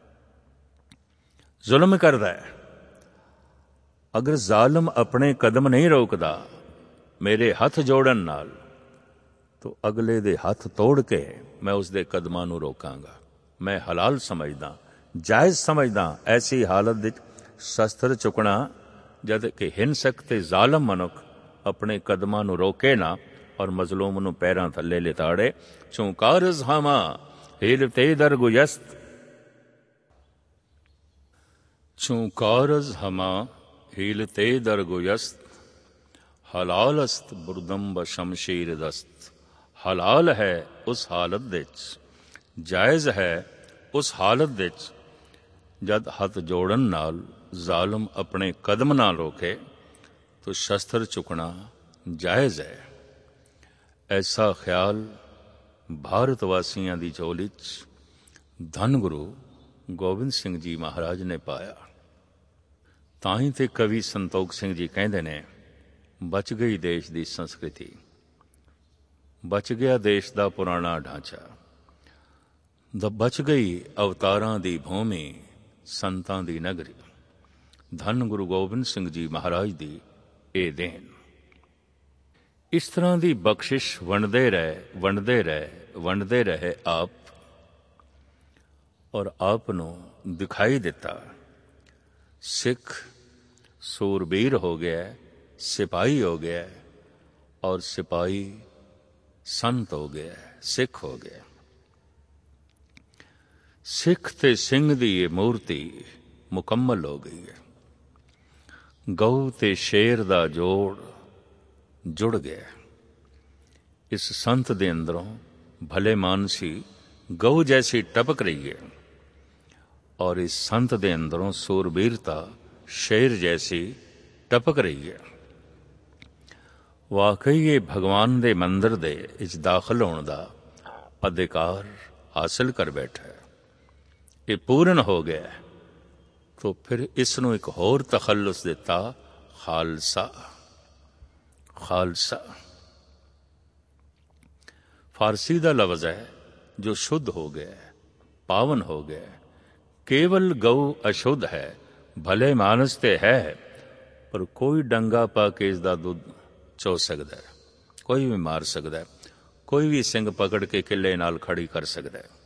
जुल्म करदा है, अगर जालम अपने कदम नहीं रोकदा मेरे हथ जोड़न नाल, तो अगले दे हथ तोड़ के मैं उसदे कदमां नूं रोकांगा। मैं हलाल समझदा, जायज़ समझदा ऐसी हालत विच शस्त्र चुकना जद कि हिंसक ते जालम मनुख अपने कदमां नूं रोके ना और मजलूम नूं पैरां थल्ले लिताड़े। चूं कारज हामा हिल ते दरगुयस्त, चूं कारज हमा हिल ते दरगुयस्त, हलालस्त बुरदम ब शमशीर दस्त। हलाल है उस हालत विच, जायज़ है उस हालत विच जद हथ जोड़न नाल जालम अपने कदम ना रोके तो शस्त्र चुकना जायज़ है। ऐसा ख्याल भारत वासियां दी झोली च धन गुरु गोबिंद सिंह जी महाराज ने पाया। तां ही ते कवि संतोख सिंह जी कहंदे ने, बच गई देश दी संस्कृति, बच गया देश दा पुराना ढांचा, द बच गई अवतारां दी भूमि, संतां दी नगरी। धन गुरु गोबिंद सिंह जी महाराज दी ए देन। इस तरह दी बख्शिश वंडदे रहे वंडदे रहे वंडदे रहे आप, और आप नूं दिखाई दिता। सिख सूरबीर हो गया, सिपाही हो गया, और सिपाही संत हो गया, सिख हो गया। सिख ते सिंह दी ये मूर्ति मुकम्मल हो गई है। गऊ ते शेर दा जोड़ जुड़ गया। इस संत दे अंदरों भले मानसी गऊ जैसी टपक रही है, और इस संत दे अंदरों सूरबीरता शेर जैसी टपक रही है। वाकई ये भगवान दे मंदिर दे इच दाखिल होने दा अधिकार हासिल कर बैठा है, ये पूर्ण हो गया है। तो फिर इसनों एक होर तखल्लुस दिता, खालसा। खालसा फारसी दा लफ्ज है जो शुद्ध हो गया है, पावन हो गया है। केवल गऊ अशुद्ध है, भले मानस ते है, पर कोई डंगा पा के इसदा दुध चो सकता है, कोई भी मार सकता है, कोई भी सिंह पकड़ के किले नाल खड़ी कर सकता है।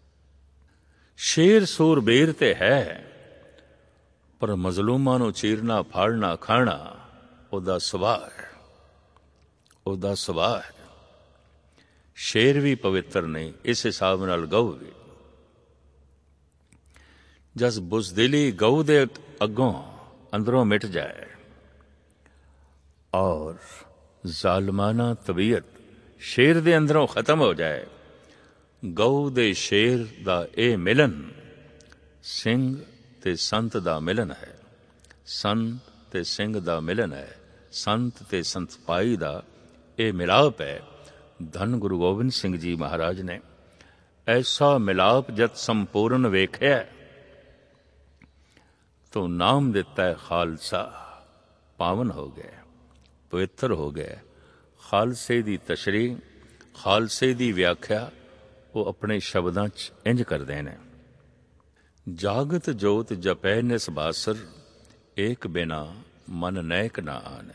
शेर सूरबीर ते है, पर मजलूमां नूं चीरना फाड़ना खाना उहदा सुभाव है, उहदा सुभाव है। शेर भी पवित्र नहीं, इस हिसाब नाल गऊ भी। जस बुजदिली गऊ दे अगों अंदरों मिट जाए और जालमाना तबीयत शेर दे अंदरों खत्म हो जाए, गऊ दे शेर दा ए मिलन सिंह ते संत दा मिलन है, संत ते सिंह दा मिलन है, संत ते संत पाई दा ए मिलाप है। धन गुरु गोबिंद सिंह जी महाराज ने ऐसा मिलाप जद संपूर्ण वेख्या तो नाम दिता है खालसा। पावन हो गए, पवित्र हो गए। खालसे दी तशरीह, खालसे दी व्याख्या वो अपने शब्दां च इंज करदे ने, जागत जोत जपै निसबासर, एक बिना मन नैक ना आने।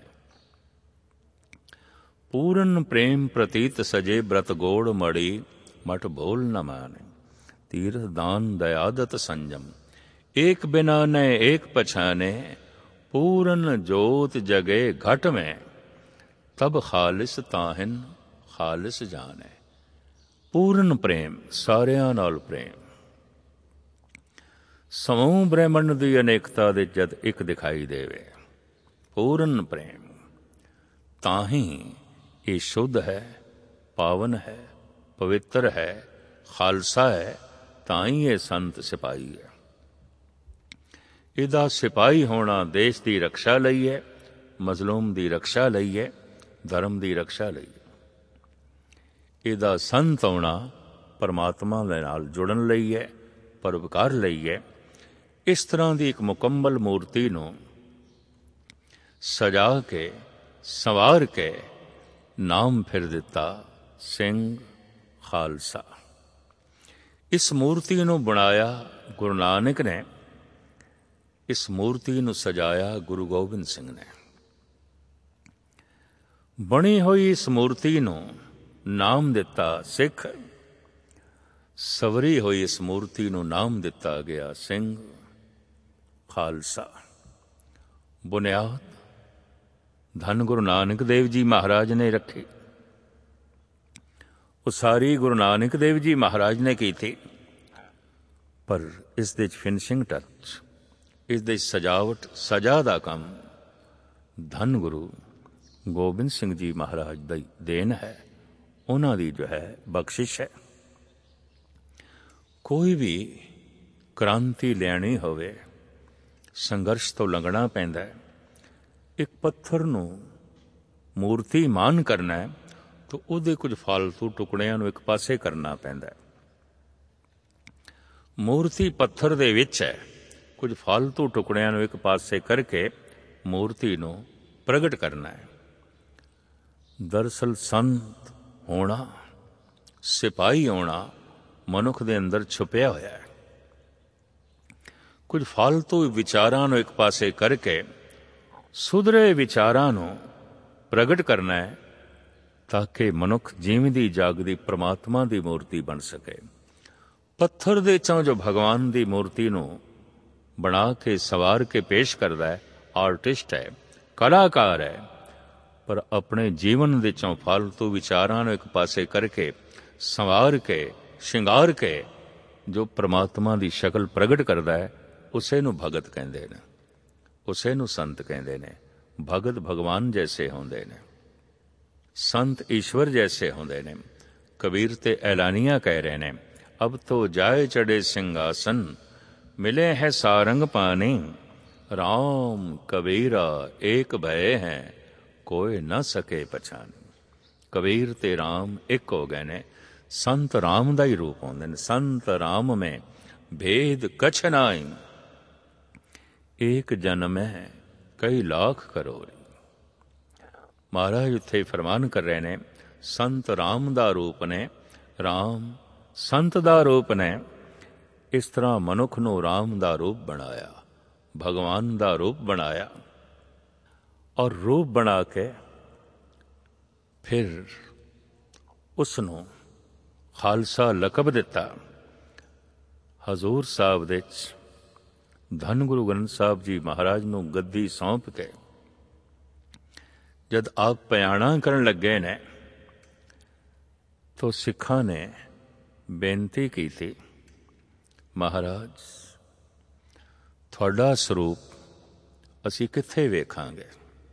पूरन प्रेम प्रतीत सजे ब्रत गोड़ मड़ी, मठ भोल न माने। तीर्थ दान दयादत संजम, एक बिना न एक पछाने। पूरन जोत जगे घट में, तब खालिस ताहिन खालिस जाने। पूरन प्रेम, सारियां नाल प्रेम, ਸਮੂਹ ਬ੍ਰਹਿਮੰਡ ਦੀ ਅਨੇਕਤਾ ਦੇ ਜਦ ਇੱਕ ਦਿਖਾਈ ਦੇਵੇ, ਪੂਰਨ ਪ੍ਰੇਮ, ਤਾਂ ਹੀ ਇਹ ਸ਼ੁੱਧ ਹੈ, ਪਾਵਨ ਹੈ, ਪਵਿੱਤਰ ਹੈ, ਖਾਲਸਾ ਹੈ, ਤਾਂ ਹੀ ਇਹ ਸੰਤ ਸਿਪਾਹੀ ਹੈ। ਇਹਦਾ ਸਿਪਾਹੀ ਹੋਣਾ ਦੇਸ਼ ਦੀ ਰਕਸ਼ਾ ਲਈ ਹੈ, ਮਜ਼ਲੂਮ ਦੀ ਰਕਸ਼ਾ ਲਈ ਹੈ, ਧਰਮ ਦੀ ਰਕਸ਼ਾ ਲਈ ਹੈ। ਇਹਦਾ ਸੰਤ ਹੋਣਾ ਪਰਮਾਤਮਾ ਦੇ ਨਾਲ ਜੁੜਨ ਲਈ ਹੈ, ਪਰਉਪਕਾਰ ਲਈ ਹੈ। ਇਸ ਤਰ੍ਹਾਂ ਦੀ ਇੱਕ ਮੁਕੰਮਲ ਮੂਰਤੀ ਨੂੰ ਸਜਾ ਕੇ ਸੰਵਾਰ ਕੇ ਨਾਮ ਫਿਰ ਦਿੱਤਾ ਸਿੰਘ ਖਾਲਸਾ। ਇਸ ਮੂਰਤੀ ਨੂੰ ਬਣਾਇਆ ਗੁਰੂ ਨਾਨਕ ਨੇ, ਇਸ ਮੂਰਤੀ ਨੂੰ ਸਜਾਇਆ ਗੁਰੂ ਗੋਬਿੰਦ ਸਿੰਘ ਨੇ। ਬਣੀ ਹੋਈ ਇਸ ਮੂਰਤੀ ਨੂੰ ਨਾਮ ਦਿੱਤਾ ਸਿੱਖ, ਸਵਰੀ ਹੋਈ ਇਸ ਮੂਰਤੀ ਨੂੰ ਨਾਮ ਦਿੱਤਾ ਗਿਆ ਸਿੰਘ ਖਾਲਸਾ। ਬੁਨਿਆਦ ਧੰਨ ਗੁਰੂ ਨਾਨਕ ਦੇਵ ਜੀ ਮਹਾਰਾਜ ਨੇ ਰੱਖੀ, ਉਸਾਰੀ ਗੁਰੂ ਨਾਨਕ ਦੇਵ ਜੀ ਮਹਾਰਾਜ ਨੇ ਕੀਤੀ, ਪਰ ਇਸ ਦੇ 'ਚ ਫਿਨਿਸ਼ਿੰਗ ਟੱਚ, ਇਸ ਦੇ ਸਜਾਵਟ, ਸਜਾ ਦਾ ਕੰਮ ਧੰਨ ਗੁਰੂ ਗੋਬਿੰਦ ਸਿੰਘ ਜੀ ਮਹਾਰਾਜ ਦੀ ਦੇਣ ਹੈ, ਉਹਨਾਂ ਦੀ ਜੋ ਹੈ ਬਖਸ਼ਿਸ਼ ਹੈ। ਕੋਈ ਵੀ ਕ੍ਰਾਂਤੀ ਲੈਣੀ ਹੋਵੇ, ਸੰਘਰਸ਼ ਤੋਂ ਲੰਘਣਾ ਪੈਂਦਾ ਹੈ। ਇੱਕ ਪੱਥਰ ਨੂੰ ਮੂਰਤੀ ਮਾਨ ਕਰਨਾ ਹੈ ਤਾਂ ਉਹਦੇ ਕੁਝ ਫਾਲਤੂ ਟੁਕੜਿਆਂ ਨੂੰ ਇੱਕ ਪਾਸੇ ਕਰਨਾ ਪੈਂਦਾ ਹੈ। ਮੂਰਤੀ ਪੱਥਰ ਦੇ ਵਿੱਚ ਹੈ, ਕੁਝ ਫਾਲਤੂ ਟੁਕੜਿਆਂ ਨੂੰ ਇੱਕ ਪਾਸੇ ਕਰਕੇ ਮੂਰਤੀ ਨੂੰ ਪ੍ਰਗਟ ਕਰਨਾ ਹੈ। ਦਰਅਸਲ ਸੰਤ ਹੋਣਾ, ਸਿਪਾਹੀ ਹੋਣਾ ਮਨੁੱਖ ਦੇ ਅੰਦਰ ਛੁਪਿਆ ਹੋਇਆ ਹੈ। ਕੁਝ ਫਾਲਤੂ ਵਿਚਾਰਾਂ ਨੂੰ ਇੱਕ ਪਾਸੇ ਕਰਕੇ ਸੁਧਰੇ ਵਿਚਾਰਾਂ ਨੂੰ ਪ੍ਰਗਟ ਕਰਨਾ ਹੈ, ਤਾਂ ਕਿ ਮਨੁੱਖ ਜਿਉਂਦੀ ਜਾਗਦੀ ਪ੍ਰਮਾਤਮਾ ਦੀ ਮੂਰਤੀ ਬਣ ਸਕੇ। ਪੱਥਰ ਦੇ ਚੋਂ ਜੋ ਭਗਵਾਨ ਦੀ ਮੂਰਤੀ ਨੂੰ ਬਣਾ ਕੇ ਸਵਾਰ ਕੇ ਪੇਸ਼ ਕਰਦਾ ਹੈ, ਆਰਟਿਸਟ ਹੈ, ਕਲਾਕਾਰ ਹੈ, ਪਰ ਆਪਣੇ ਜੀਵਨ ਦੇ ਚੋਂ ਫਾਲਤੂ ਵਿਚਾਰਾਂ ਨੂੰ ਇੱਕ ਪਾਸੇ ਕਰਕੇ ਸੰਵਾਰ ਕੇ ਸ਼ਿੰਗਾਰ ਕੇ ਜੋ ਪ੍ਰਮਾਤਮਾ ਦੀ ਸ਼ਕਲ ਪ੍ਰਗਟ ਕਰਦਾ ਹੈ, ਉਸੇ ਨੂੰ ਭਗਤ ਕਹਿੰਦੇ ਨੇ, ਉਸੇ ਨੂੰ ਸੰਤ ਕਹਿੰਦੇ ਨੇ। ਭਗਤ ਭਗਵਾਨ ਜੈਸੇ ਹੁੰਦੇ ਨੇ, ਸੰਤ ਈਸ਼ਵਰ ਜੈਸੇ ਹੁੰਦੇ ਨੇ। ਕਬੀਰ ਤੇ ਐਲਾਨੀਆਂ ਕਹਿ ਰਹੇ ਨੇ, ਅਬ ਤੋ ਜਾਏ ਚੜੇ ਸਿੰਘਾਸਨ, ਮਿਲੇ ਹੈ ਸਾਰੰਗ ਪਾਣੀ, ਰਾਮ ਕਬੀਰਾ ਏਕ ਭਏ ਹੈ, ਕੋਈ ਨਾ ਸਕੇ ਪਛਾਣੀ। ਕਬੀਰ ਤੇ ਰਾਮ ਇੱਕ ਹੋ ਗਏ ਨੇ, ਸੰਤ ਰਾਮ ਦਾ ਹੀ ਰੂਪ ਹੁੰਦੇ ਨੇ। ਸੰਤ ਰਾਮ ਮੈਂ ਭੇਦ ਕਛ ਨਾਈ, ਏਕ ਜਨਮ ਹੈ ਕਈ ਲੱਖ ਕਰੋੜੀ। ਮਹਾਰਾਜ ਉੱਥੇ ਫਰਮਾਨ ਕਰ ਰਹੇ ਨੇ, ਸੰਤ ਰਾਮ ਦਾ ਰੂਪ ਨੇ, ਰਾਮ ਸੰਤ ਦਾ ਰੂਪ ਨੇ। ਇਸ ਤਰ੍ਹਾਂ ਮਨੁੱਖ ਨੂੰ ਰਾਮ ਦਾ ਰੂਪ ਬਣਾਇਆ, ਭਗਵਾਨ ਦਾ ਰੂਪ ਬਣਾਇਆ, ਔਰ ਰੂਪ ਬਣਾ ਕੇ ਫਿਰ ਉਸ ਨੂੰ ਖਾਲਸਾ ਲਕਬ ਦਿੱਤਾ। ਹਜ਼ੂਰ ਸਾਹਿਬ ਦੇ 'ਚ ਧੰਨ ਗੁਰੂ ਗ੍ਰੰਥ ਸਾਹਿਬ ਜੀ ਮਹਾਰਾਜ ਨੂੰ ਗੱਦੀ ਸੌਂਪ ਕੇ ਜਦ ਆਪ ਪਿਆਣਾ ਕਰਨ ਲੱਗੇ ਨੇ, ਤਾਂ ਸਿੱਖਾਂ ਨੇ ਬੇਨਤੀ ਕੀਤੀ, ਮਹਾਰਾਜ ਤੁਹਾਡਾ ਸਰੂਪ ਅਸੀਂ ਕਿੱਥੇ ਵੇਖਾਂਗੇ?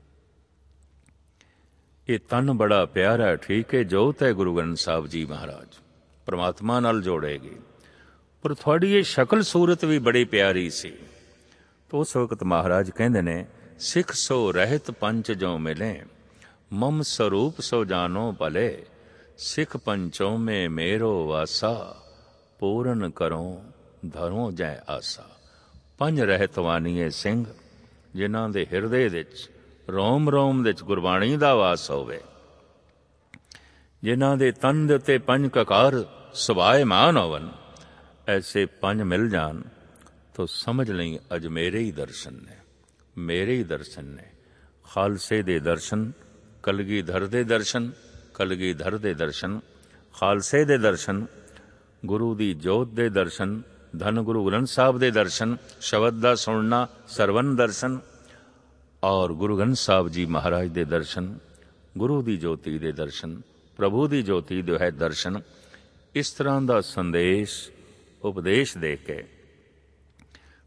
ਇਹ ਤਨ ਬੜਾ ਪਿਆਰਾ, ਠੀਕ ਹੈ, ਜੋਤ ਹੈ ਗੁਰੂ ਗ੍ਰੰਥ ਸਾਹਿਬ ਜੀ ਮਹਾਰਾਜ, ਪਰਮਾਤਮਾ ਨਾਲ ਜੋੜੇਗੀ, ਪਰ ਤੁਹਾਡੀ ਇਹ ਸ਼ਕਲ ਸੂਰਤ ਵੀ ਬੜੀ ਪਿਆਰੀ ਸੀ। ਤਾਂ ਉਸ ਵਕਤ ਮਹਾਰਾਜ ਕਹਿੰਦੇ ਨੇ, ਸਿੱਖ ਸੋ ਰਹਿਤ ਪੰਚ ਜੋ ਮਿਲੇ, ਮਮ ਸਰੂਪ ਸੋ ਜਾਨੋ ਭਲੇ, ਸਿੱਖ ਪੰਚੋਂ ਮੇ ਮੇਰੋ ਵਾਸਾ, ਪੂਰਨ ਕਰੋ ਧਰੋ ਜੈ ਆਸਾ। ਪੰਜ ਰਹਿਤ ਵਾਨੀਏ ਸਿੰਘ, ਜਿਨ੍ਹਾਂ ਦੇ ਹਿਰਦੇ ਵਿੱਚ ਰੋਮ ਰੋਮ ਵਿੱਚ ਗੁਰਬਾਣੀ ਦਾ ਵਾਸ ਹੋਵੇ, ਜਿਨ੍ਹਾਂ ਦੇ ਤਨ ਦੇ ਉੱਤੇ ਪੰਜ ਕਕਾਰ ਸੁਭਾਏਮਾਨ ਹੋਵਨ, ਐਸੇ ਪੰਜ ਮਿਲ ਜਾਣ ਤਾਂ ਸਮਝ ਲਈ ਅੱਜ ਮੇਰੇ ਹੀ ਦਰਸ਼ਨ ਨੇ, ਮੇਰੇ ਹੀ ਦਰਸ਼ਨ ਨੇ। ਖਾਲਸੇ ਦੇ ਦਰਸ਼ਨ, ਕਲਗੀਧਰ ਦੇ ਦਰਸ਼ਨ, ਕਲਗੀਧਰ ਦੇ ਦਰਸ਼ਨ, ਖਾਲਸੇ ਦੇ ਦਰਸ਼ਨ, ਗੁਰੂ ਦੀ ਜੋਤ ਦੇ ਦਰਸ਼ਨ, ਧੰਨ ਗੁਰੂ ਗ੍ਰੰਥ ਸਾਹਿਬ ਦੇ ਦਰਸ਼ਨ, ਸ਼ਬਦ ਦਾ ਸੁਣਨਾ, ਸਰਵਨ ਦਰਸ਼ਨ, ਔਰ ਗੁਰੂ ਗ੍ਰੰਥ ਸਾਹਿਬ ਜੀ ਮਹਾਰਾਜ ਦੇ ਦਰਸ਼ਨ, ਗੁਰੂ ਦੀ ਜੋਤੀ ਦੇ ਦਰਸ਼ਨ, ਪ੍ਰਭੂ ਦੀ ਜੋਤੀ ਦੇ ਹੈ ਦਰਸ਼ਨ। ਇਸ ਤਰ੍ਹਾਂ ਦਾ ਸੰਦੇਸ਼ ਉਪਦੇਸ਼ ਦੇ ਕੇ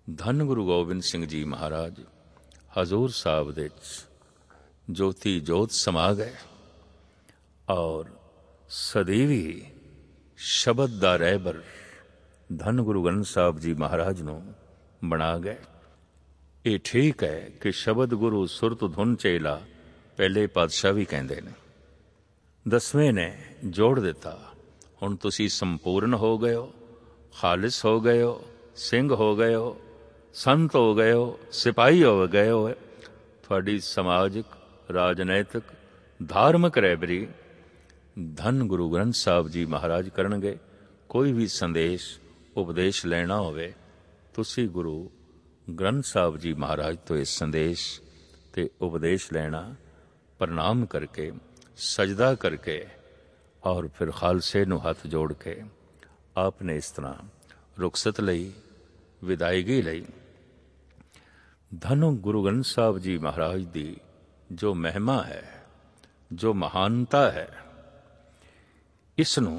ਧੰਨ ਗੁਰੂ ਗੋਬਿੰਦ ਸਿੰਘ ਜੀ ਮਹਾਰਾਜ ਹਜ਼ੂਰ ਸਾਹਿਬ ਦੇ ਵਿੱਚ ਜੋਤੀ ਜੋਤ ਸਮਾ ਗਏ ਔਰ ਸਦੀਵੀ ਸ਼ਬਦ ਦਾ ਰਹਿਬਰ ਧੰਨ ਗੁਰੂ ਗ੍ਰੰਥ ਸਾਹਿਬ ਜੀ ਮਹਾਰਾਜ ਨੂੰ ਬਣਾ ਗਏ। ਇਹ ਠੀਕ ਹੈ ਕਿ ਸ਼ਬਦ ਗੁਰੂ ਸੁਰਤ ਧੁਨ ਚੇਲਾ ਪਹਿਲੇ ਪਾਤਸ਼ਾਹ ਵੀ ਕਹਿੰਦੇ ਨੇ। ਦਸਵੇਂ ਨੇ ਜੋੜ ਦਿੱਤਾ, ਹੁਣ ਤੁਸੀਂ ਸੰਪੂਰਨ ਹੋ ਗਏ ਹੋ, ਖਾਲਿਸ ਹੋ ਗਏ ਹੋ, ਸਿੰਘ ਹੋ ਗਏ ਹੋ, ਸੰਤ ਹੋ ਗਏ ਹੋ, ਸਿਪਾਹੀ ਹੋ ਗਏ ਹੋ। ਤੁਹਾਡੀ ਸਮਾਜਿਕ, ਰਾਜਨੈਤਿਕ, ਧਾਰਮਿਕ ਰਹਿਬਰੀ ਧੰਨ ਗੁਰੂ ਗ੍ਰੰਥ ਸਾਹਿਬ ਜੀ ਮਹਾਰਾਜ ਕਰਨਗੇ। ਕੋਈ ਵੀ ਸੰਦੇਸ਼ ਉਪਦੇਸ਼ ਲੈਣਾ ਹੋਵੇ, ਤੁਸੀਂ ਗੁਰੂ ਗ੍ਰੰਥ ਸਾਹਿਬ ਜੀ ਮਹਾਰਾਜ ਤੋਂ ਇਹ ਸੰਦੇਸ਼ ਤੇ ਉਪਦੇਸ਼ ਲੈਣਾ, ਪ੍ਰਣਾਮ ਕਰਕੇ, ਸਜਦਾ ਕਰਕੇ ਔਰ ਫਿਰ ਖਾਲਸੇ ਨੂੰ ਹੱਥ ਜੋੜ ਕੇ ਆਪ ਨੇ ਇਸ ਤਰ੍ਹਾਂ ਰੁਖਸਤ ਲਈ, ਵਿਦਾਇਗੀ ਲਈ। ਧੰਨ ਗੁਰੂ ਗ੍ਰੰਥ ਸਾਹਿਬ ਜੀ ਮਹਾਰਾਜ ਦੀ ਜੋ ਮਹਿਮਾ ਹੈ, ਜੋ ਮਹਾਨਤਾ ਹੈ, ਇਸ ਨੂੰ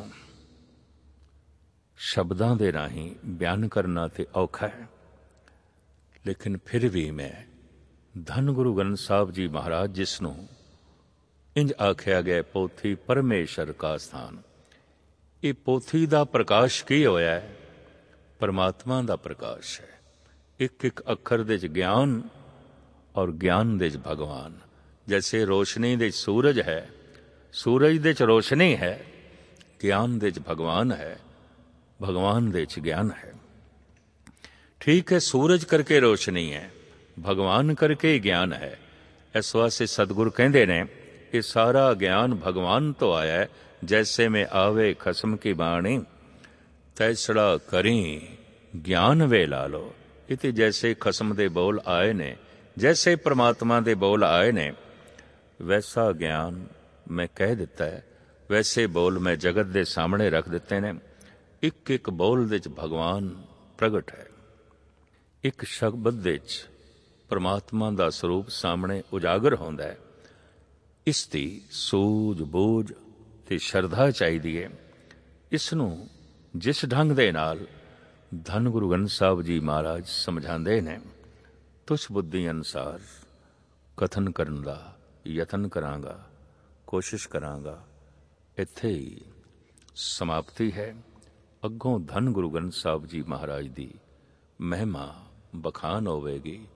ਸ਼ਬਦਾਂ ਦੇ ਰਾਹੀਂ ਬਿਆਨ ਕਰਨਾ ਤੇ ਔਖਾ ਹੈ। ਲੇਕਿਨ ਫਿਰ ਵੀ ਮੈਂ ਧੰਨ ਗੁਰੂ ਗ੍ਰੰਥ ਸਾਹਿਬ ਜੀ ਮਹਾਰਾਜ, ਜਿਸ ਨੂੰ ਇੰਜ ਆਖਿਆ ਗਿਆ ਪੋਥੀ ਪਰਮੇਸ਼ਰ ਕਾ ਸਥਾਨ, ਇਹ ਪੋਥੀ ਦਾ ਪ੍ਰਕਾਸ਼ ਕੀ ਹੋਇਆ ਹੈ? ਪਰਮਾਤਮਾ ਦਾ ਪ੍ਰਕਾਸ਼ ਹੈ। ਇੱਕ ਇੱਕ ਅੱਖਰ ਦੇ 'ਚ ਗਿਆਨ ਔਰ ਗਿਆਨ ਦੇ 'ਚ ਭਗਵਾਨ। ਜੈਸੇ ਰੋਸ਼ਨੀ ਦੇ 'ਚ ਸੂਰਜ ਹੈ, ਸੂਰਜ ਦੇ 'ਚ ਰੋਸ਼ਨੀ ਹੈ, ਗਿਆਨ ਦੇ 'ਚ ਭਗਵਾਨ ਹੈ, ਭਗਵਾਨ ਦੇ 'ਚ ਗਿਆਨ ਹੈ। ਠੀਕ ਹੈ, ਸੂਰਜ ਕਰਕੇ ਰੋਸ਼ਨੀ ਹੈ, ਭਗਵਾਨ ਕਰਕੇ ਗਿਆਨ ਹੈ। ਇਸ ਵਾਸਤੇ ਸਤਿਗੁਰ ਕਹਿੰਦੇ ਨੇ ਇਹ ਸਾਰਾ ਗਿਆਨ ਭਗਵਾਨ ਤੋਂ ਆਇਆ ਹੈ। ਜੈਸੇ ਮੈਂ ਆਵੇ ਖਸਮ ਕੀ ਬਾਣੀ, ਤੈਸੜਾ ਕਰੀ ਗਿਆਨ ਵੇ ਲਾ ਲੋ। ਇਹ ਤੇ ਜੈਸੇ ਖਸਮ ਦੇ ਬੋਲ ਆਏ ਨੇ, ਜੈਸੇ ਪ੍ਰਮਾਤਮਾ ਦੇ ਬੋਲ ਆਏ ਨੇ, ਵੈਸਾ ਗਿਆਨ ਮੈਂ ਕਹਿ ਦਿੱਤਾ ਹੈ, ਵੈਸੇ ਬੋਲ ਮੈਂ ਜਗਤ ਦੇ ਸਾਹਮਣੇ ਰੱਖ ਦਿੱਤੇ ਨੇ। ਇੱਕ ਇੱਕ ਬੋਲ ਦੇ 'ਚ ਭਗਵਾਨ ਪ੍ਰਗਟ ਹੈ। ਇੱਕ ਸ਼ਬਦ ਦੇ 'ਚ ਪ੍ਰਮਾਤਮਾ ਦਾ ਸਰੂਪ ਸਾਹਮਣੇ ਉਜਾਗਰ ਹੁੰਦਾ ਹੈ। ਇਸ ਦੀ ਸੂਝ ਬੂਝ ਤੇ ਸ਼ਰਧਾ ਚਾਹੀਦੀ ਹੈ। ਇਸ ਨੂੰ ਜਿਸ ਢੰਗ ਦੇ ਨਾਲ ਧੰਨ ਗੁਰੂ ਗ੍ਰੰਥ ਸਾਹਿਬ ਜੀ ਮਹਾਰਾਜ ਸਮਝਾਉਂਦੇ ਨੇ, ਤੁਛ ਬੁੱਧੀ ਅਨੁਸਾਰ ਕਥਨ ਕਰਨ ਦਾ ਯਤਨ ਕਰਾਂਗਾ, ਕੋਸ਼ਿਸ਼ ਕਰਾਂਗਾ। ਇੱਥੇ ਹੀ ਸਮਾਪਤੀ ਹੈ। ਅੱਗੋਂ ਧੰਨ ਗੁਰੂ ਗ੍ਰੰਥ ਸਾਹਿਬ ਜੀ ਮਹਾਰਾਜ ਦੀ ਮਹਿਮਾ ਬਖਾਨ ਹੋਵੇਗੀ।